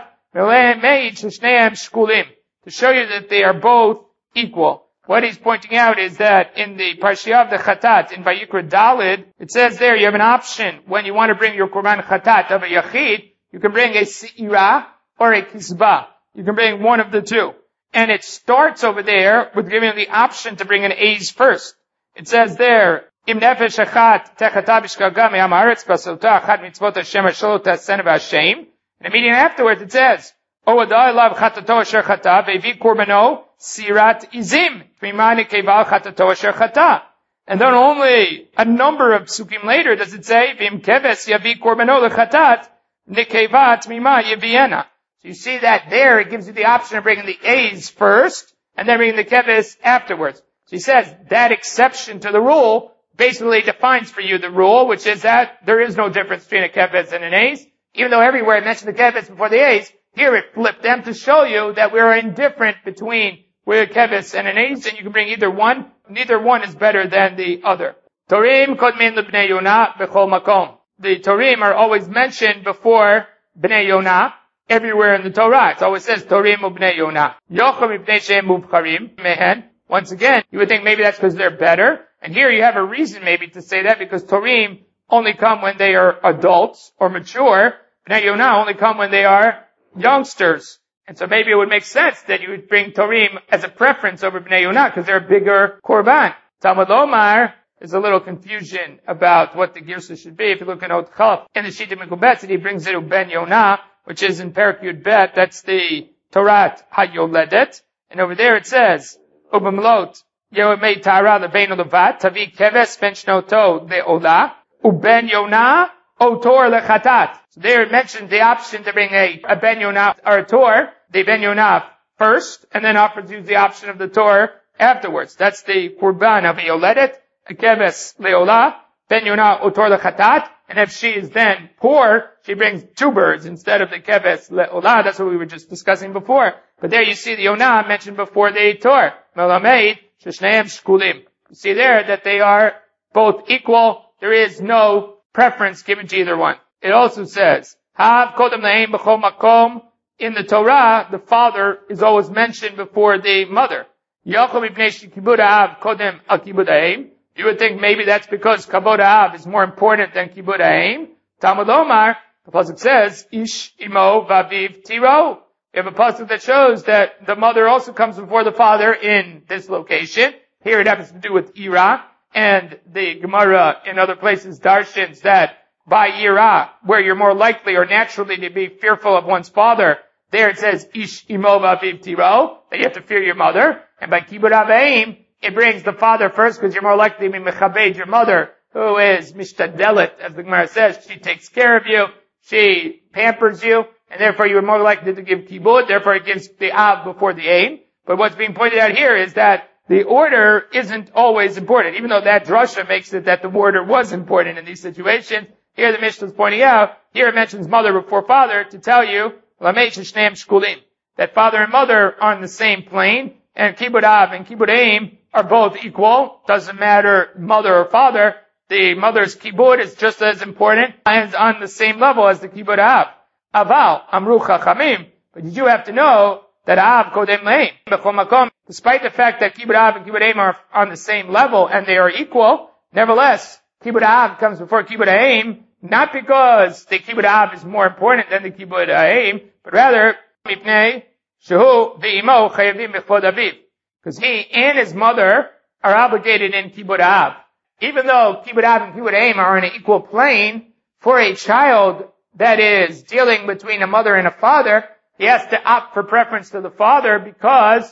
to show you that they are both equal. What he's pointing out is that in the Parshiyah of the Chatat, in Vayikra Dalid, it says there you have an option when you want to bring your Korban Chatat of a Yachid, you can bring a Se'ira or a Kisba. You can bring one of the two. And it starts over there with giving you the option to bring an Eiz first. It says there, Im nefesh achat techata b'shkaga me'am haaretz basota achat mitzvot Hashem asher tasena v'Hashem. And immediately afterwards it says, O adai lav chatato asher chata ve'vi korbano sirat izim v'imani keval chatato asher chata. And then only a number of psukim later does it say, V'im keves yavi korbano lechatat nekevat mima yeviena. So you see that there it gives you the option of bringing the Eiz first and then bringing the keves afterwards. So he says that exception to the rule basically defines for you the rule, which is that there is no difference between a keves and an Eiz. Even though everywhere it mentioned the keves before the Eiz, here it flipped them to show you that we are indifferent between a keves and an Eiz, and you can bring either one. Neither one is better than the other. Torim kodmin lebnei Yonah b'chol makom. The Torim are always mentioned before Bnei Yonah everywhere in the Torah. It always says Torim u'bnei Yonah. Yocham ibnei she'em muvcharim mehen. Once again, you would think maybe that's because they're better. And here you have a reason maybe to say that because Torim only come when they are adults or mature. Bnei Yonah only come when they are youngsters. And so maybe it would make sense that you would bring Torim as a preference over Bnei Yonah because they're a bigger Korban. Talmud Omar, there's a little confusion about what the Girsa should be. If you look at Ot Chaf in the Shita Mekubetzet, he brings it to Ben Yonah, which is in Perek Yud Bet. That's the Torat HaYoledet. And over there it says, Ubamlot, Yehomei Tara Lebeinu Levat, Tavi Keves Ben Shnoto Le'olah, Uben Yonah, Otor Lechatat. So there it mentions the option to bring a Ben Yonah or a Tor, the Ben Yonah first, and then offers you the option of the Tor afterwards. That's the Kurban of a Yoledet, a Keves Le'olah, Ben Yonah Otor Lechatat, and if she is then poor, she brings two birds instead of the Keves Le'olah. That's what we were just discussing before. But there you see the Yonah mentioned before the Tor. Melamed, Sheshneim Shkulim. You see there that they are both equal. There is no preference given to either one. It also says, Hav Kodem Lahem B'chol Makom. In the Torah, the father is always mentioned before the mother. Yochel Mipnei Shekibud Ha'av Kodem Al Kibud Ha'im. You would think maybe that's because Kabod Ha'av is more important than Kibud Ha'im. Talmud Omar, the pasuk says, Ish Imo Vaviv Tiro. We have a pasuk that shows that the mother also comes before the father in this location. Here it happens to do with Ira, and the Gemara in other places darshans that by Ira, where you're more likely or naturally to be fearful of one's father, there it says Ish Imo Vaviv Tiro, that you have to fear your mother. And by Kibud Ha'av, it brings the father first because you're more likely to be mechabed your mother, who is mishtadelet, as the Gemara says. She takes care of you, she pampers you, and therefore you are more likely to give kibud, therefore it gives the av before the aim. But what's being pointed out here is that the order isn't always important, even though that drasha makes it that the order was important in these situations. Here the Mishnah is pointing out, here it mentions mother before father to tell you, Lamei Sheshneim Shkulim, that father and mother are on the same plane, and kibud av and kibud aim are both equal. Doesn't matter mother or father. The mother's kibud is just as important and on the same level as the kibud av. Aval, Amru Chachamim. But you do have to know that Av Kodem Leim. B'chol Makom, despite the fact that Kibud Av and Kibud Aim are on the same level and they are equal, nevertheless, Kibud Av comes before Kibud Aim, not because the Kibud Av is more important than the Kibud Aim, but rather, Mipnei Shehu V'imo Chayavim B'chod Aviv. Because he and his mother are obligated in Kibud Av. Even though Kibud Av and Kibud Aim are on an equal plane, for a child that is dealing between a mother and a father, he has to opt for preference to the father because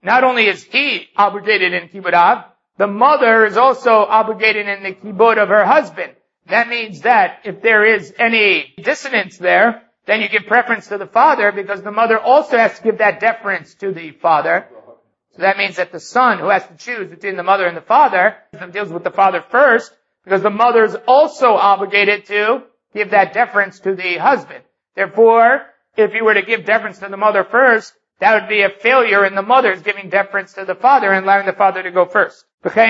not only is he obligated in Kibud Av, the mother is also obligated in the Kibud of her husband. That means that if there is any dissonance there, then you give preference to the father because the mother also has to give that deference to the father. So that means that the son who has to choose between the mother and the father deals with the father first because the mother is also obligated to give that deference to the husband. Therefore, if you were to give deference to the mother first, that would be a failure in the mother's giving deference to the father and allowing the father to go first.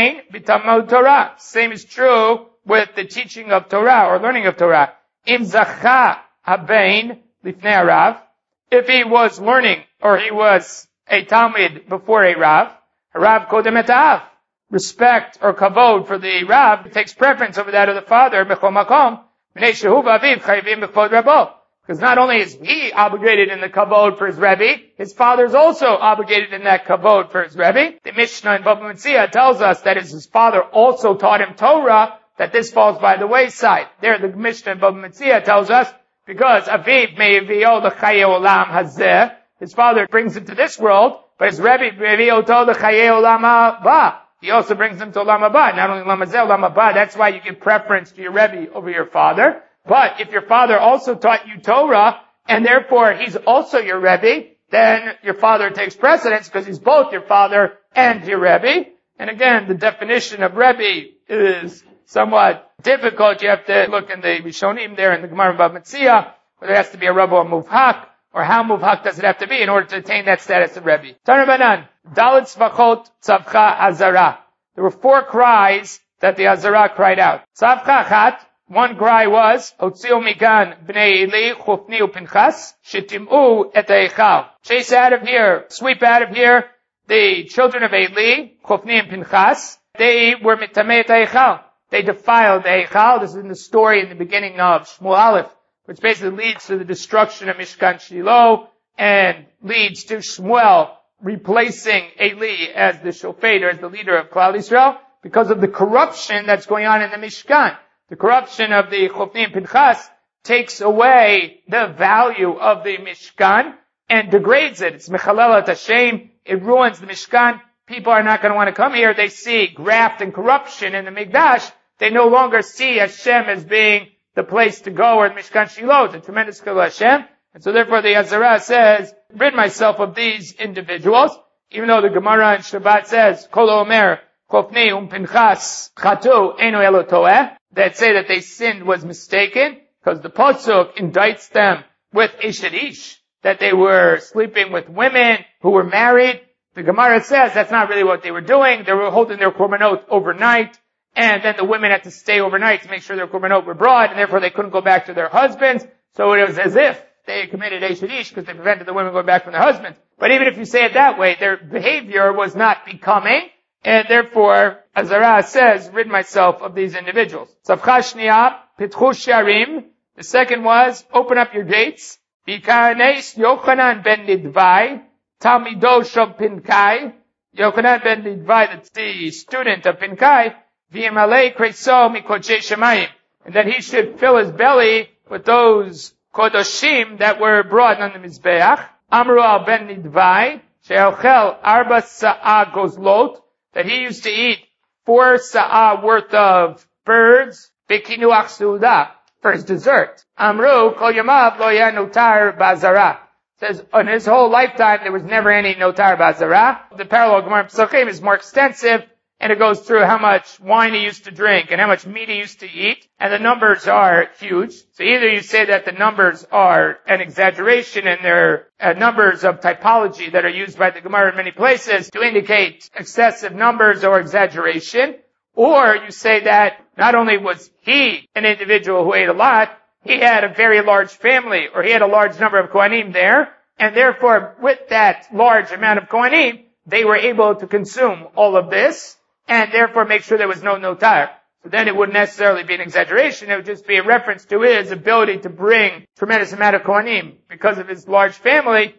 Torah. Same is true with the teaching of Torah or learning of Torah. Im zacha habein lifnei harav. If he was learning or he was a Talmud before a Rav, Rav kodem et ha'av. Respect or kavod for the Rav takes preference over that of the father. B'chol makom b'nei shehu v'aviv chayivim b'chod rabo. Because not only is he obligated in the kavod for his Rebbe, his father is also obligated in that kavod for his Rebbe. The Mishnah in Bava Metzia tells us that his father also taught him Torah, that this falls by the wayside. There, the Mishnah in Bava Metzia tells us, because Aviv me'evio l'chaye olam hazeh, his father brings him to this world, but his Rebbe me'evio to l'chaye olam haba. He also brings him to olam haba. Not only olam hazeh, olam haba. That's why you give preference to your Rebbe over your father. But if your father also taught you Torah, and therefore he's also your Rebbe, then your father takes precedence because he's both your father and your Rebbe. And again, the definition of Rebbe is somewhat difficult. You have to look in the Rishonim there in the Gemara Bava Metzia, where there has to be a Rebbe or Muvhak, or how Muvhak does it have to be in order to attain that status of Rebbe. Tanabanan, Dalit Svachot Tzavcha Azara. There were 4 cries that the Azara cried out. Tzavcha Chat. One cry was, Otzio mikan b'nei Eli, Chofni u'Pinchas, shetim'u et ha'echal. Chase out of here, sweep out of here, the children of Eli, Chofni and Pinchas, they were mitamei et ha'echal. They defiled the ha'echal. This is in the story in the beginning of Shmuel Aleph, which basically leads to the destruction of Mishkan Shiloh, and leads to Shmuel replacing Eli as the shofet, or as the leader of Klal Yisrael, because of the corruption that's going on in the Mishkan. The corruption of the Chofni and Pinchas takes away the value of the Mishkan and degrades it. It's Mechalelat Hashem. It ruins the Mishkan. People are not going to want to come here. They see graft and corruption in the Mikdash. They no longer see Hashem as being the place to go, or Mishkan Shiloh. It's a tremendous Chilul Hashem. And so therefore the Azara says, rid myself of these individuals. Even though the Gemara in Shabbat says, Kol Omer, Chofni Pinchas Chatu Eno Elo Toeh, that say that they sinned was mistaken, because the Pasuk indicts them with Ishadish, that they were sleeping with women who were married. The Gemara says that's not really what they were doing. They were holding their korbanot overnight, and then the women had to stay overnight to make sure their korbanot were brought, and therefore they couldn't go back to their husbands. So it was as if they committed Ishadish because they prevented the women going back from their husbands. But even if you say it that way, their behavior was not becoming, and therefore, Azara says, rid myself of these individuals. Tzavcha Shniya, Pitchu Sharim. The second was, open up your gates. Bikanes Yochanan ben Nidvai, Talmido shel Pinkai. Yochanan ben Nidvai, that's the student of Pinkai. V'yimalei kreso mikodshe shemayim. And that he should fill his belly with those kodoshim that were brought on the Mizbeach. Amru al ben Nidvai, she'ochel arba sa'a gozlot, that he used to eat 4 sa'ah worth of birds, bekinuach su'udah, for his dessert. Amru, kol yamav lo ya notar ba'azara. Says, on his whole lifetime, there was never any notar ba'azara. The parallel Gemara Pesachim is more extensive, and it goes through how much wine he used to drink, and how much meat he used to eat, and the numbers are huge. So either you say that the numbers are an exaggeration, and they're numbers of typology that are used by the Gemara in many places to indicate excessive numbers or exaggeration, or you say that not only was he an individual who ate a lot, he had a very large family, or he had a large number of Kohanim there, and therefore with that large amount of Kohanim, they were able to consume all of this, and therefore make sure there was no notar. So then it wouldn't necessarily be an exaggeration, it would just be a reference to his ability to bring tremendous amount of Kohanim, because of his large family,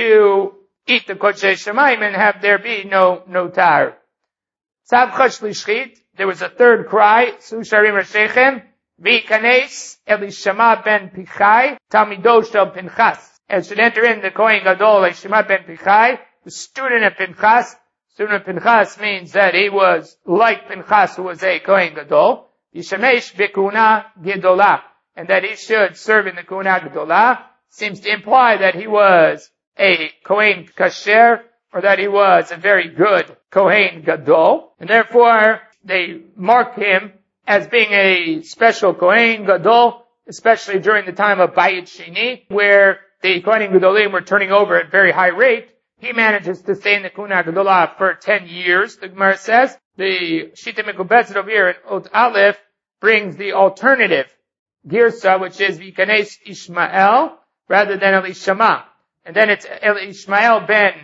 to eat the Kodshe Shemayim and have there be no notar. Tzavcha Shlishchit, there was a third cry, Su Sharim Rashechem, V'ikanes Elishama ben Pichai, Talmido shel Pinchas. And should enter in the Kohen Gadol, Elishama ben Pichai, the student of Pinchas. Student of Pinchas means that he was like Pinchas, who was a Kohen Gadol. Yishamesh b'kuna gedolah, and that he should serve in the kuna gedolah, seems to imply that he was a Kohen kasher, or that he was a very good Kohen Gadol, and therefore they mark him as being a special Kohen Gadol, especially during the time of Bayit Sheni, where the Kohen Gadolim were turning over at very high rate. He manages to stay in the Kuna Gedolah for 10 years, the Gemara says. The Shita Mekubetzet over here in Ot Aleph brings the alternative Girsa, which is Vikanes Ishmael, rather than Elishama. And then it's Ishmael ben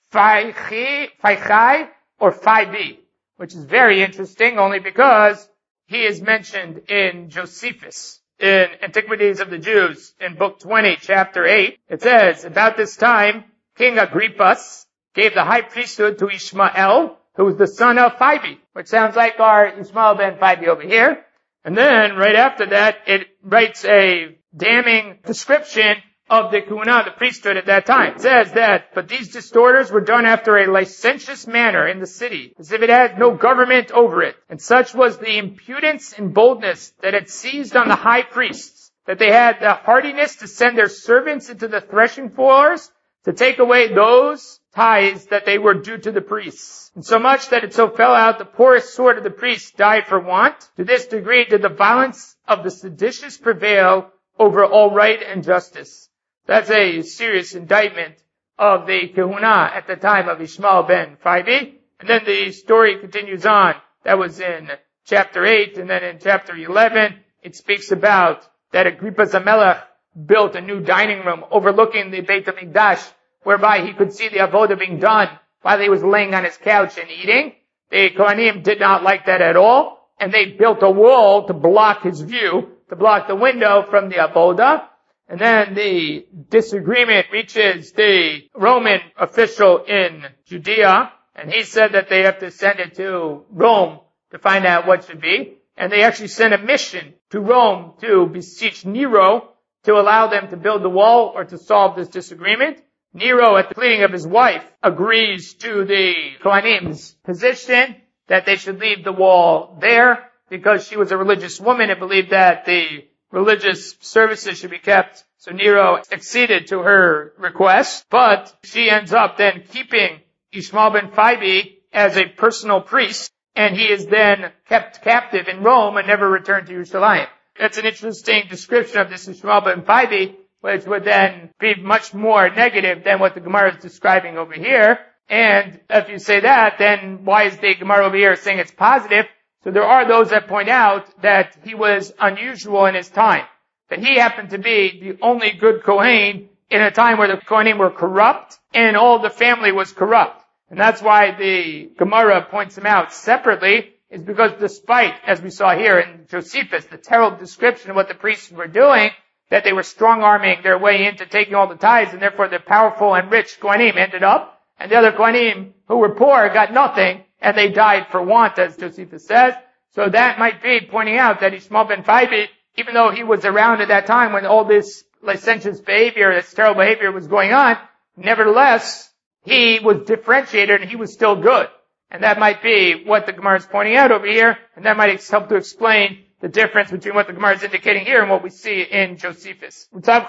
Faichai or Faibi, which is very interesting only because he is mentioned in Josephus, in Antiquities of the Jews, in Book 20, Chapter 8. It says, about this time, King Agrippas gave the high priesthood to Ishmael, who was the son of Phoebe, which sounds like our Ishmael ben Phoebe over here. And then, right after that, it writes a damning description of the Kuna, the priesthood at that time. It says that, but these disorders were done after a licentious manner in the city, as if it had no government over it. And such was the impudence and boldness that had seized on the high priests, that they had the hardiness to send their servants into the threshing floors to take away those tithes that they were due to the priests. And so much that it so fell out, the poorest sort of the priests died for want. To this degree did the violence of the seditious prevail over all right and justice. That's a serious indictment of the Kehuna at the time of Ishmael ben Phoebe. And then the story continues on. That was in chapter 8, and then in chapter 11, it speaks about that Agrippa Zamelech built a new dining room overlooking the Beit HaMikdash, whereby he could see the avodah being done while he was laying on his couch and eating. The Kohanim did not like that at all, and they built a wall to block his view, to block the window from the avodah. And then the disagreement reaches the Roman official in Judea, and he said that they have to send it to Rome to find out what should be. And they actually sent a mission to Rome to beseech Nero to allow them to build the wall or to solve this disagreement. Nero, at the pleading of his wife, agrees to the Kohanim's position that they should leave the wall there because she was a religious woman and believed that the religious services should be kept. So Nero acceded to her request, but she ends up then keeping Ishmael ben Phoebe as a personal priest, and he is then kept captive in Rome and never returned to Yerushalayim. That's an interesting description of this Ishmael ben Phoebe, which would then be much more negative than what the Gemara is describing over here. And if you say that, then why is the Gemara over here saying it's positive? So there are those that point out that he was unusual in his time, that he happened to be the only good Kohen in a time where the Kohanim were corrupt and all the family was corrupt. And that's why the Gemara points him out separately, is because despite, as we saw here in Josephus, the terrible description of what the priests were doing, that they were strong-arming their way into taking all the tithes, and therefore the powerful and rich Kohanim ended up, and the other Kohanim who were poor got nothing, and they died for want, as Josephus says. So that might be pointing out that Ishmael ben Phoebe, even though he was around at that time when all this licentious behavior, this terrible behavior was going on, nevertheless, he was differentiated and he was still good. And that might be what the Gemara is pointing out over here, and that might help to explain the difference between what the Gemara is indicating here and what we see in Josephus.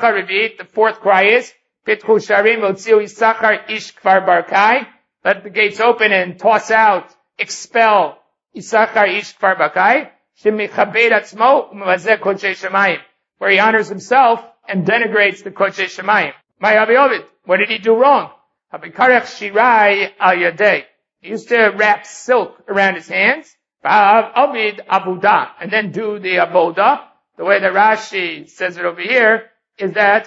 The fourth cry is, Pitchu sharim v'otziu Yisachar ish kfar barkai. Let the gates open and toss out, expel Yisachar ish kfar barkai. Shemichabed atzmo u'mevazeh kodshei shemayim. Where he honors himself and denigrates the kodshei shemayim. Ma'avi Ovid. What did he do wrong? Habikarech shirai al yadei. He used to wrap silk around his hands. Avid avuda, and then do the avoda. The way that Rashi says it over here is that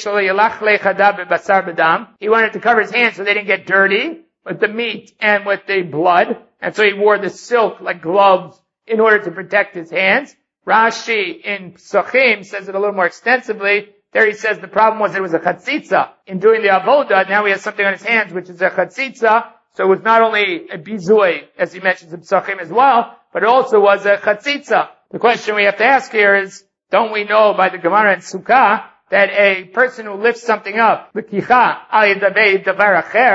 he wanted to cover his hands so they didn't get dirty with the meat and with the blood, and so he wore the silk like gloves in order to protect his hands. Rashi in Psachim says it a little more extensively. There he says the problem was it was a chatzitza. In doing the avoda, now he has something on his hands which is a chatzitza. So it was not only a bizui, as he mentions in Psachim as well, but it also was a chatzitza. The question we have to ask here is, don't we know by the Gemara and Sukkah that a person who lifts something up, l'kicha al yadavei davar acher,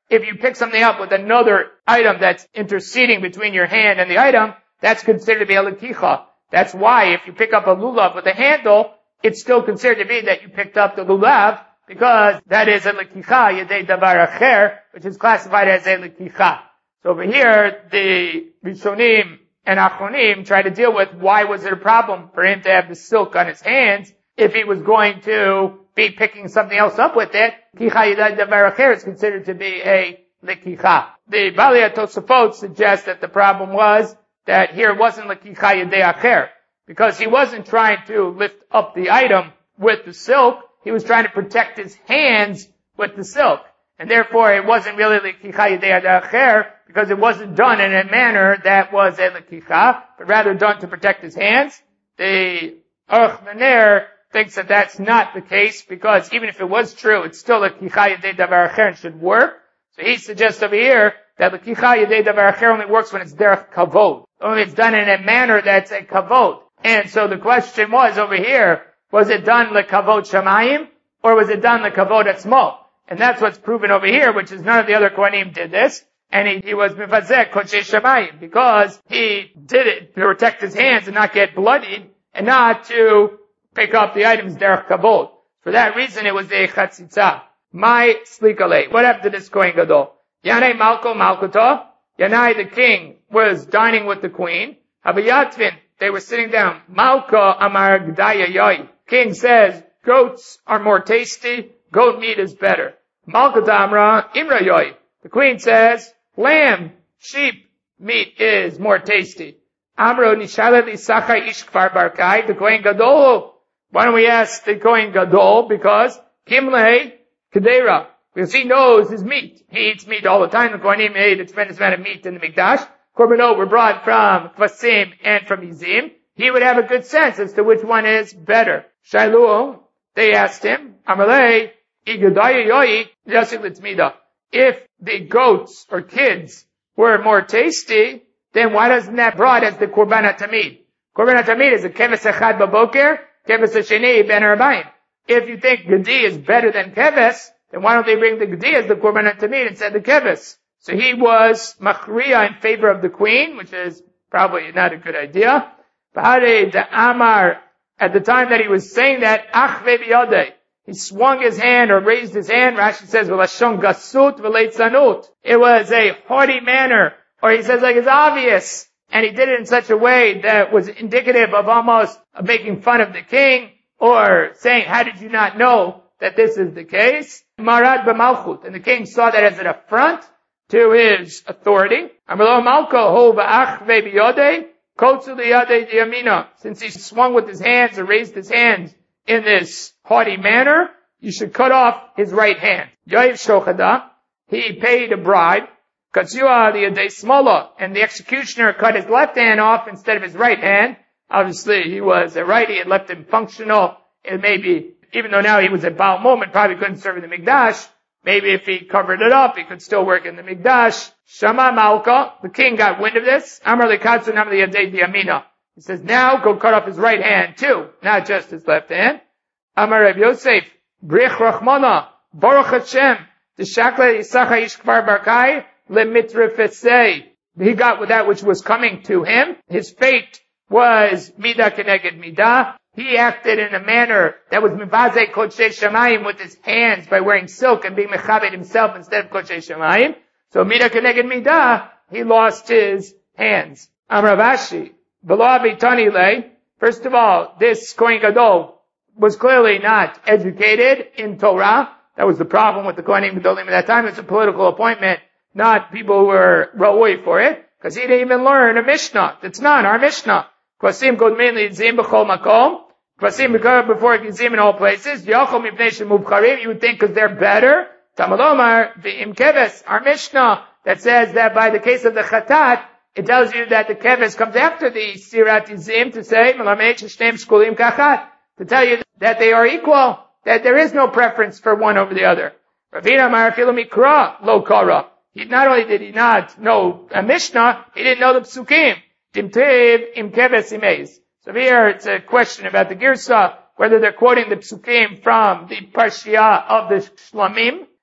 if you pick something up with another item that's interceding between your hand and the item, that's considered to be a lekicha. That's why if you pick up a lulav with a handle, it's still considered to be that you picked up the lulav, because that is a lekicha yedei davar acher, which is classified as a lekicha. So over here, the Rishonim and Achronim try to deal with why was it a problem for him to have the silk on his hands if he was going to be picking something else up with it. Lekicha yedei davar acher is considered to be a lekicha. The Balei Tosafot suggests that the problem was that here it wasn't lekicha yedei acher, because he wasn't trying to lift up the item with the silk. He was trying to protect his hands with the silk. And therefore, it wasn't really lekicha yedei acher, because it wasn't done in a manner that was a lekicha, but rather done to protect his hands. The Aruch Maner thinks that that's not the case, because even if it was true, it's still lekicha yedei davar acher and should work. So he suggests over here that lekicha yedei davar acher only works when it's derech kavod. Only it's done in a manner that's a kavod. And so the question was over here, was it done lekavod shamayim, or was it done lekavod atzmo? And that's what's proven over here, which is none of the other Kohanim did this. And he was mifazek kodshei shamayim, because he did it to protect his hands and not get bloodied, and not to pick up the items derech kavod. For that reason, it was a chatzitza. My slikale. What happened to this Kohen Gadol? Yanei malko malkoto. Yanai the king was dining with the queen. Habayatvin, they were sitting down. Malka amar gdaya yoi. King says, goats are more tasty, goat meat is better. Malka damra imra yoi. The queen says, lamb, sheep meat is more tasty. Amro nishalet isachai ish kfar barkai, the Kohen Gadol. Why don't we ask the Kohen Gadol? Because Kimlei Kedera, because he knows his meat. He eats meat all the time. The Kohanim ate a tremendous amount of meat in the Mikdash. Korbanot were brought from Kvasim and from Yizim. He would have a good sense as to which one is better. Shailu, they asked him, Amalei, Igadaya Yoi, Yasik Litzmida. If the goats or kids were more tasty, then why doesn't that brought as the Korban HaTamid? Korban HaTamid is a Keves Echad Baboker, Keves Hasheni Ben Arbaim. If you think Gedi is better than Keves, then why don't they bring the Gedi as the Korban HaTamid instead of the Keves? So he was Machriya in favor of the queen, which is probably not a good idea. Bahare de Amar, at the time that he was saying that, Ach ve'biyadeh, he swung his hand or raised his hand. Rashi says, V'lashon gasut v'leitzanut. It was a haughty manner, or he says like it's obvious. And he did it in such a way that was indicative of almost making fun of the king, or saying, how did you not know that this is the case? Marad b'malchut. And the king saw that as an affront to his authority. Amrlo malko ho v'ach ve'biyodeh, kotzu liyadeh diyamina. Since he swung with his hands or raised his hands in this haughty manner, you should cut off his right hand. Yoiv shochada, he paid a bribe. Katsua liyadeh smola, and the executioner cut his left hand off instead of his right hand. Obviously, he was a righty. It left him functional. It may be, even though now he was at Baal Moment, probably couldn't serve in the Mikdash. Maybe if he covered it up, he could still work in the Mikdash. Shama Malka, the king got wind of this. Amar lekatsu nam liyadei diyamina. He says, now go cut off his right hand too, not just his left hand. Amar Reb Yosef, brich rachmana, baruch Hashem, t'shakle yisacha ish kfar barkai, lemitrefesei. He got with that which was coming to him. His fate was midah keneged midah. He acted in a manner that was mivazeh kodshei shamayim with his hands by wearing silk and being mechabed himself instead of kodshei shamayim. So midah keneged midah, he lost his hands. Amar Ravashi, v'lo avitani lei. First of all, this Kohen Gadol was clearly not educated in Torah. That was the problem with the Kohanim Gadolim at that time. It's a political appointment, not people who were ra'oi for it, because he didn't even learn a Mishnah. That's not our Mishnah. Kvasim godmin li'zim b'chol makom. Kvasim before Gizim in all places. Yochom mipnei shemubcharim. You would think because they're better. Tamalomar v'im keves. Our Mishnah that says that by the case of the chatat, it tells you that the keves comes after the sirat izim to say malamed sheshneim shkulim kachat, to tell you that they are equal, that there is no preference for one over the other. Ravina Mar afilu mikra lo kara. Not only did he not know a Mishnah, he didn't know the psukim. Timtiv im keves imez. So here it's a question about the Girsa, whether they're quoting the psukim from the Parshiah of the Shlamim,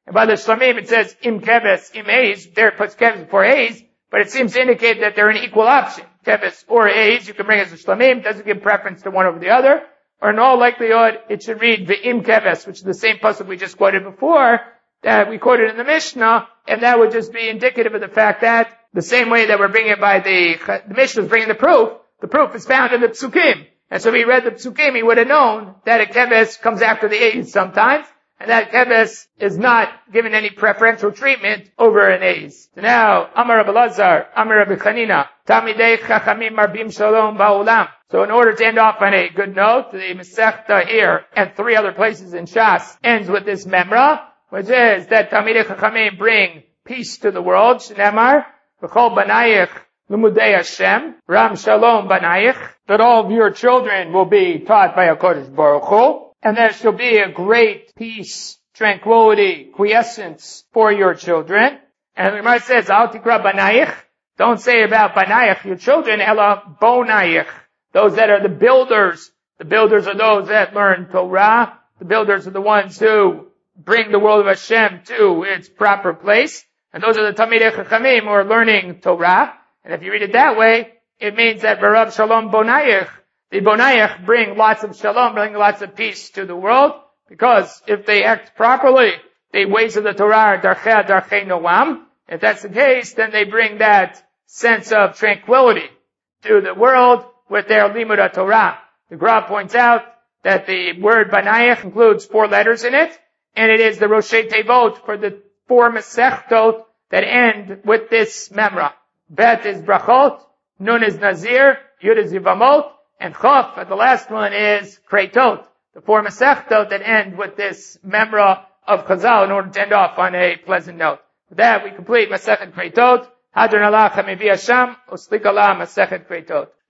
And by the Shlamim it says im keves, im eis. There it puts keves before eis, but it seems to indicate that they're an equal option. Keves or eis, you can bring as a Shlamim, doesn't give preference to one over the other. Or in all likelihood, it should read ve'im keves, which is the same pasuk we just quoted before, that we quoted in the Mishnah, and that would just be indicative of the fact that the same way that we're bringing it by the Mishnah is bringing the proof is found in the Psukim. And so if he read the Psukim, he would have known that a keves comes after the eis sometimes, and that keves is not given any preferential treatment over an eis. So now, Amar Rabbi Lazar, Amar Rabbi Chanina, Talmidei Chachamim Marbim Shalom Ba'olam. So in order to end off on a good note, the Masechta here and 3 other places in Shas ends with this memra, which is that Talmidei Chachamim bring peace to the world. Shnemar, V'chol Banayich L'mudei Hashem, Ram Shalom Banayich, that all of your children will be taught by HaKadosh Baruch Hu, and there shall be a great peace, tranquility, quiescence for your children. And the Gemara says, Al Tikra Banayich, don't say about Banayich, your children, Ela Bonayich, those that are the builders. The builders are those that learn Torah. The builders are the ones who bring the world of Hashem to its proper place. And those are the Talmidei Chachamim who are learning Torah. And if you read it that way, it means that V'rav Shalom Bonayich, the Bonayich bring lots of shalom, bring lots of peace to the world, because if they act properly, the ways of the Torah are darchei noam. If that's the case, then they bring that sense of tranquility to the world with their limud Torah. The Gra points out that the word Banayich includes 4 letters in it, and it is the Roshei Tevot for the 4 Masechtot that end with this memra. Bet is brachot, Nun is nazir, Yud is yivamot, and Chof, the last one, is Kreitot. The 4 Masechtot that end with this memra of Chazal in order to end off on a pleasant note. With that, we complete Masechet Kreitot. Hadron Allah Chamevi Hashem, Uslik Allah Masechet Kreitot.